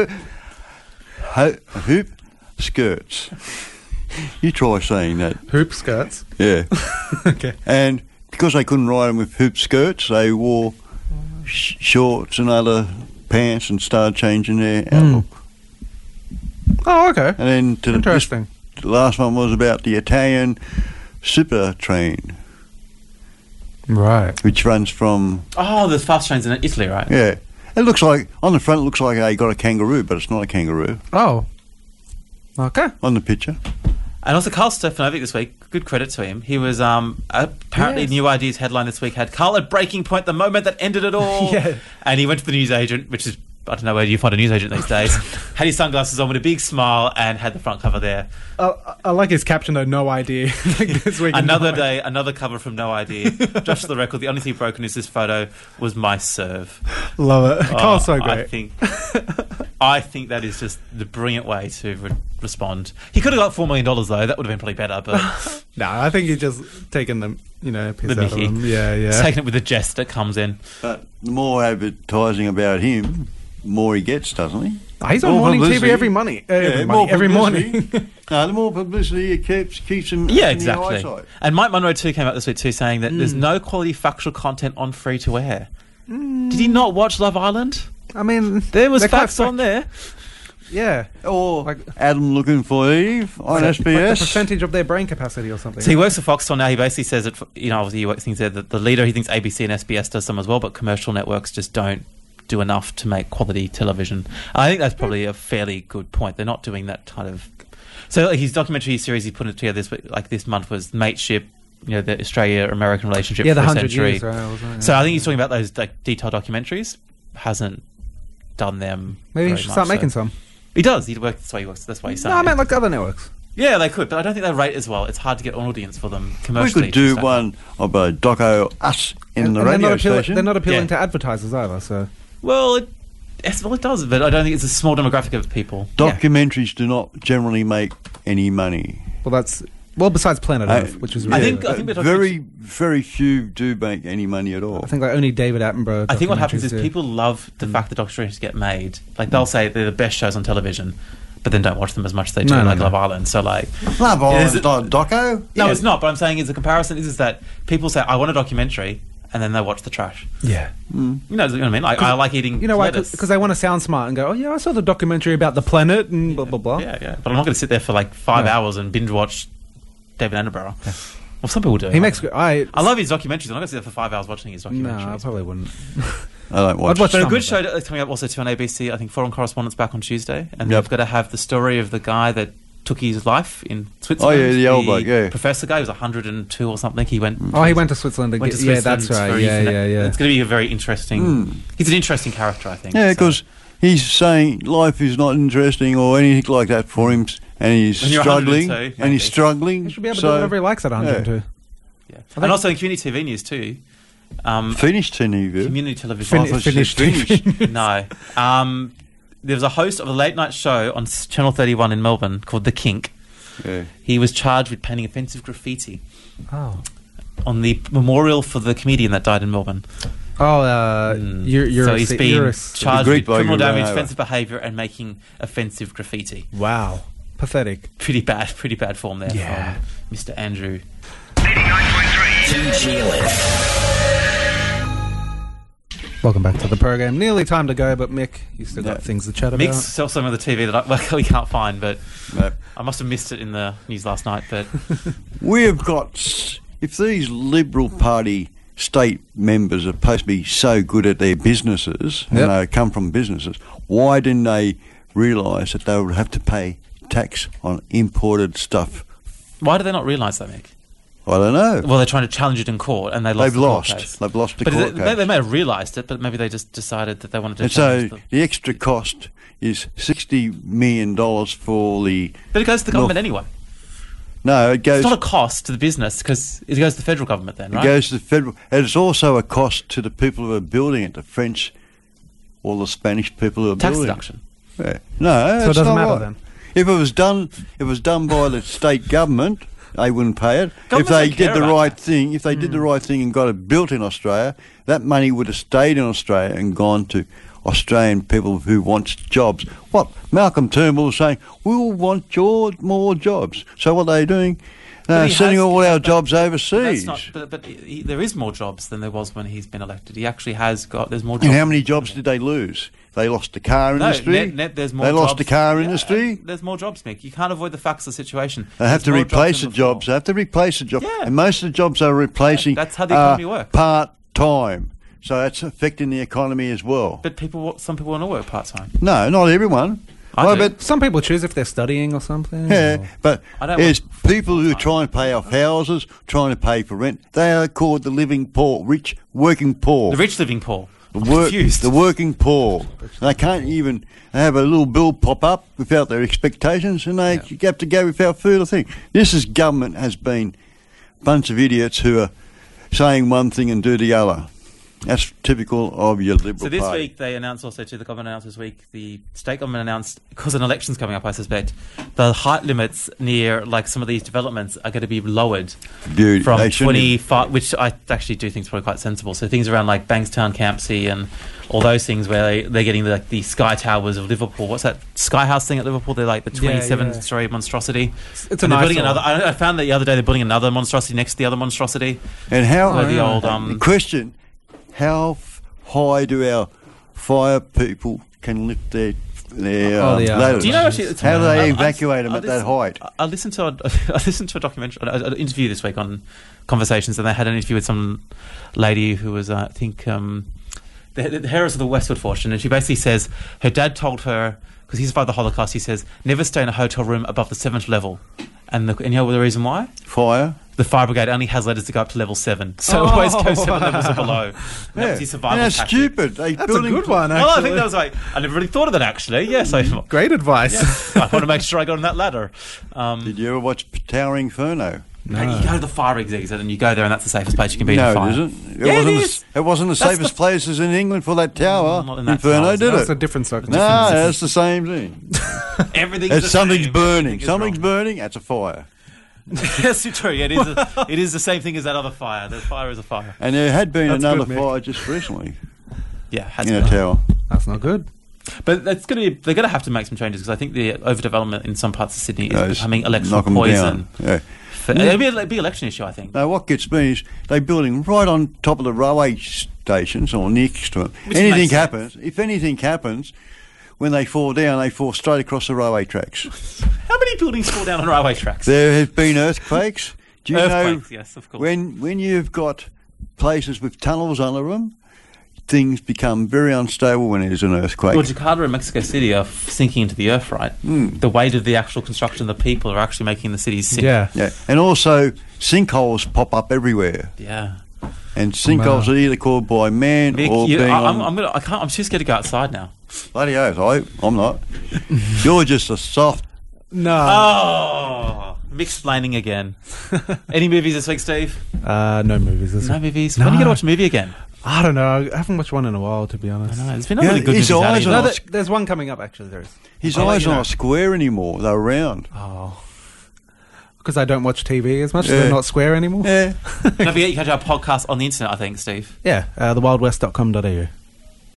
ho- hoop skirts. You try saying that. Hoop skirts. Yeah. Okay. And because they couldn't ride them with hoop skirts, they wore sh- shorts and other pants and started changing their outlook. Oh, okay. And then to the, this- Interesting. the last one was about the Italian super train, Right. which runs from Oh, there's fast trains in Italy, right? yeah. It looks like on the front it looks like they got a kangaroo, but it's not a kangaroo Oh. Okay. on the picture. And also Carl Stefanovic this week, good credit to him. He was um, apparently Yes. New Ideas headline this week had Carl at breaking point, the moment that ended it all. Yeah. And he went to the newsagent, which is, I don't know where you find a newsagent these days, had his sunglasses on with a big smile and had the front cover there. Uh, I like his caption though. No idea. Like this week. Another no day, another cover from No Idea. Just for the record, the only thing broken is this photo was my serve. Love it. Oh, Carl's so I great. think, I think that is just the brilliant way to re- respond. He could have got four million dollars though. That would have been probably better, but No, I think he's just taking the you know piss the out of Mickey, him. Yeah, yeah. taking it with the jest that comes in. But the more advertising about him, more he gets, doesn't he? Oh, he's on More morning T V publicity. every money. Uh, every, Yeah, money, more every publicity. morning. No, the more publicity it keeps keeps him. Yeah, in exactly. The eyesight. And Mike Munro too came out this week too, saying that Mm. there's no quality factual content on free to air. Did he not watch Love Island? I mean, There was they're quite facts on there. Yeah. Or like Adam Looking for Eve on S B S. Like the percentage of their brain capacity or something. So he works for Foxtel now. He basically says that, you know, obviously he works things there. That the leader, he thinks A B C and S B S does some as well, but commercial networks just don't do enough to make quality television. I think that's probably a fairly good point. They're not doing that kind of. So like, his documentary series he put it together this like this month was Mateship. You know, the Australia-American relationship yeah, for the a hundred century. years, right, wasn't it? So I think he's talking about those like detailed documentaries. Hasn't done them. Maybe he very should much, start so. making some. He does. He works. That's why he works. That's why he's saying. No, I it. meant like other networks. Yeah, they could, but I don't think they rate as well. It's hard to get an audience for them commercially. We could do one of a doco us in And- the and they're radio not appeal- station. They're not appealing Yeah. to advertisers either, so. Well, it, yes, well, it does, but I don't think it's a small demographic of people. Documentaries do not generally make any money. Well, that's well besides Planet Uh, Earth, which is yeah, really think- I think uh, the very, very few do make any money at all. I think like only David Attenborough. I think what happens is documentaries do. people love the fact that documentaries get made. Like they'll say they're the best shows on television, but then don't watch them as much as they do, No, no, like no. Love Island. So like, Love It Island's is- not a doco. no, Yeah. it's not. But I'm saying is the comparison is, is that people say I want a documentary, and then they watch the trash. Yeah. Mm. You know, you know what I mean? Like I like eating. You know why? lettuce. Because they want to sound smart and go, oh yeah, I saw the documentary about the planet and blah blah blah. Yeah, yeah. But I'm not going to sit there for like five No. hours and binge watch David Attenborough. Well, some people do. He makes. I I love his documentaries. I'm not going to sit there for five hours watching his no, documentaries. I probably wouldn't. I don't watch. I'd watch But a some good of show them. that's coming up also too on A B C. I think Foreign Correspondents back on Tuesday, and Yep. they've got to have the story of the guy that took his life in Switzerland. Oh, yeah, the old bloke, yeah. professor guy he was one hundred and two or something. He went. Oh, he went to Switzerland to Went get. to Yeah, Switzerland that's right. for Yeah, euthana- yeah, yeah. It's going to be a very interesting. Mm. He's an interesting character, I think. Yeah, so. because he's saying life is not interesting or anything like that for him, and he's When you're struggling, one hundred and two, and he's maybe. struggling. He should be able to so, do whatever he likes at one hundred and two. Yeah. And also in community T V news too. Um, Finished T V. Community television. I thought you said Finished. finished. No. Um, there was a host of a late night show on s- Channel thirty-one in Melbourne called The Kink. Yeah. He was charged with painting offensive graffiti Oh. on the memorial for the comedian that died in Melbourne. Oh, uh, you're, you're so a, he's you're been a- charged Greek with bloke criminal who ran damage, over. offensive behaviour, and making offensive graffiti. Wow, pathetic. Pretty bad, pretty bad form there Yeah. from Mister Andrew. two G L F. Welcome back to the program. Nearly time to go, but Mick, you still got Yeah. things to chat about. Mick's sells something on the T V that I luckily can't find, but No. I must have missed it in the news last night. But We have got, s- if these Liberal Party state members are supposed to be so good at their businesses, and Yep. they come from businesses, why didn't they realise that they would have to pay tax on imported stuff? why do they not realise that, Mick? I don't know. Well, they're trying to challenge it in court, and they lost. They've the court lost. case. They've lost the But court they, case. they may have realised it, but maybe they just decided that they wanted to. And so challenge the, the extra cost is sixty million dollars for the... but it goes to the government anyway. No, it goes... It's not a cost to the business because it goes to the federal government then, It right? goes to the federal... And it's also a cost to the people who are building it, the French or the Spanish people who are Tax building deduction. it. Yeah. No, So it it's doesn't not matter right. then? If it was done, if it was done by the state government, they wouldn't pay it. If Governments they don't care did the about right that. thing, if they did the right thing and got it built in Australia, that money would have stayed in Australia and gone to Australian people who want jobs. What Malcolm Turnbull was saying, we'll want your more jobs. So what are they doing? But Uh, he sending has- all our but- jobs But overseas. that's not. But, but he, there is more jobs than there was when he's been elected. He actually has got. There's more jobs. And how many jobs did they lose? They lost the car No, industry. net, net, there's more they jobs. lost the car Yeah, industry. There's more jobs, Mick. You can't avoid the facts of the situation. They have There's to more replace jobs the than before. jobs. They have to replace the jobs. Yeah. And most of the jobs they're replacing That's how the economy are works. part-time. So that's affecting the economy as well. But people, wa- some people want to work part time. No, not everyone. I Well, do. but Some people choose if they're studying or something. yeah, or- but I don't there's want people who are trying to pay off houses, trying to pay for rent. They are called the living poor, rich, working poor. The rich living poor. The, I'm work, confused. the working poor. They can't even have a little bill pop up without their expectations, and they have to go without food or thing. This is government has been a bunch of idiots who are saying one thing and do the other. That's typical of your Liberal So this Party. week they announced also too, the government announced this week, the state government announced, because an election's coming up I suspect, the height limits near like some of these developments are going to be lowered Dude, from they shouldn't- twenty-five, which I actually do think is probably quite sensible. So things around like Bankstown, Campsie and all those things where they, they're getting the, like the Sky Towers of Liverpool. What's that Sky House thing at Liverpool? They're like the Yeah, twenty-seven yeah. story monstrosity. It's and an they're building eyesore. another. I, I found that the other day they're building another monstrosity next to the other monstrosity. And how Where the old um, the question: how f- high do our fire people can lift their their Oh, um, the, uh, ladders. Do you know actually? it's- How do I- they I- evacuate them I at that listened- height? I listened to a, I listened to a documentary, an interview this week on Conversations, and they had an interview with some lady who was, uh, I think, um, the, the heiress of the Westwood fortune, and she basically says her dad told her, because he survived the Holocaust, he says, never stay in a hotel room above the seventh level. And, the, and you know the reason why? Fire. The fire brigade only has ladders to go up to level seven, so it always goes seven levels or below. And that Yeah. was his survival And that's tactic. stupid. They That's a building good one, Well, I actually. think that was like, I never really thought of that actually. Yes, I, Great advice. yeah, I want to make sure I got on that ladder. Um, Did you ever watch Towering Inferno? No. You go to the fire exit and you go there, and that's the safest place you can be in No, a fire. it isn't. It Yeah, wasn't it the, is. It wasn't the That's safest the- places in England for that tower. Not in that Inferno, tower. did That's it? a different circumstance. No, that's the same thing. Everything's If the something's same. burning, Everything is something's wrong. burning, that's a fire. Yes, it's true. Yeah, it is. A, it is the same thing as that other fire. The fire is a fire. And there had been That's another good, Mick. fire just recently Yeah, has in a been. tower. That's not good. But that's going to be. They're going to have to make some changes because I think the overdevelopment in some parts of Sydney is No, it's becoming electrical knock 'em poison. down. Yeah. For, it'll be a big election issue, I think. Now, what gets me is they're building right on top of the railway stations or next to them. Which anything makes sense. happens, if anything happens, when they fall down, they fall straight across the railway tracks. How many buildings fall down on railway tracks? There have been earthquakes. Do you Earthquakes, know yes, of course. when when you've got places with tunnels under them, things become very unstable when there's an earthquake. Well, Jakarta and Mexico City are f- sinking into the earth, right? Mm. The weight of the actual construction of the people are actually making the cities sink. Yeah. Yeah, and also sinkholes pop up everywhere, Yeah. and sinkholes Wow. are either caused by man Mick, or you, being I, I'm, on. I'm gonna. I can't. I'm too scared to go outside now. Bloody oath, I, I'm not. You're just a soft. No. Oh, Mick-splaining again. Any movies this week, Steve? Uh, no movies. This No week. movies. No. When are you gonna watch a movie again? I don't know. I haven't watched one in a while, to be honest. I know, it's been a Yeah, really good his movies out eyes here. are No, not- there- there's one coming up, actually. There is. His I'll let eyes you are know. not square anymore; they're round. Oh. Because I don't watch T V as much, so Yeah. they're not square anymore. Yeah. Don't forget, you can do our podcast on the internet, I think, Steve. Yeah, uh, the wild west dot com dot a u.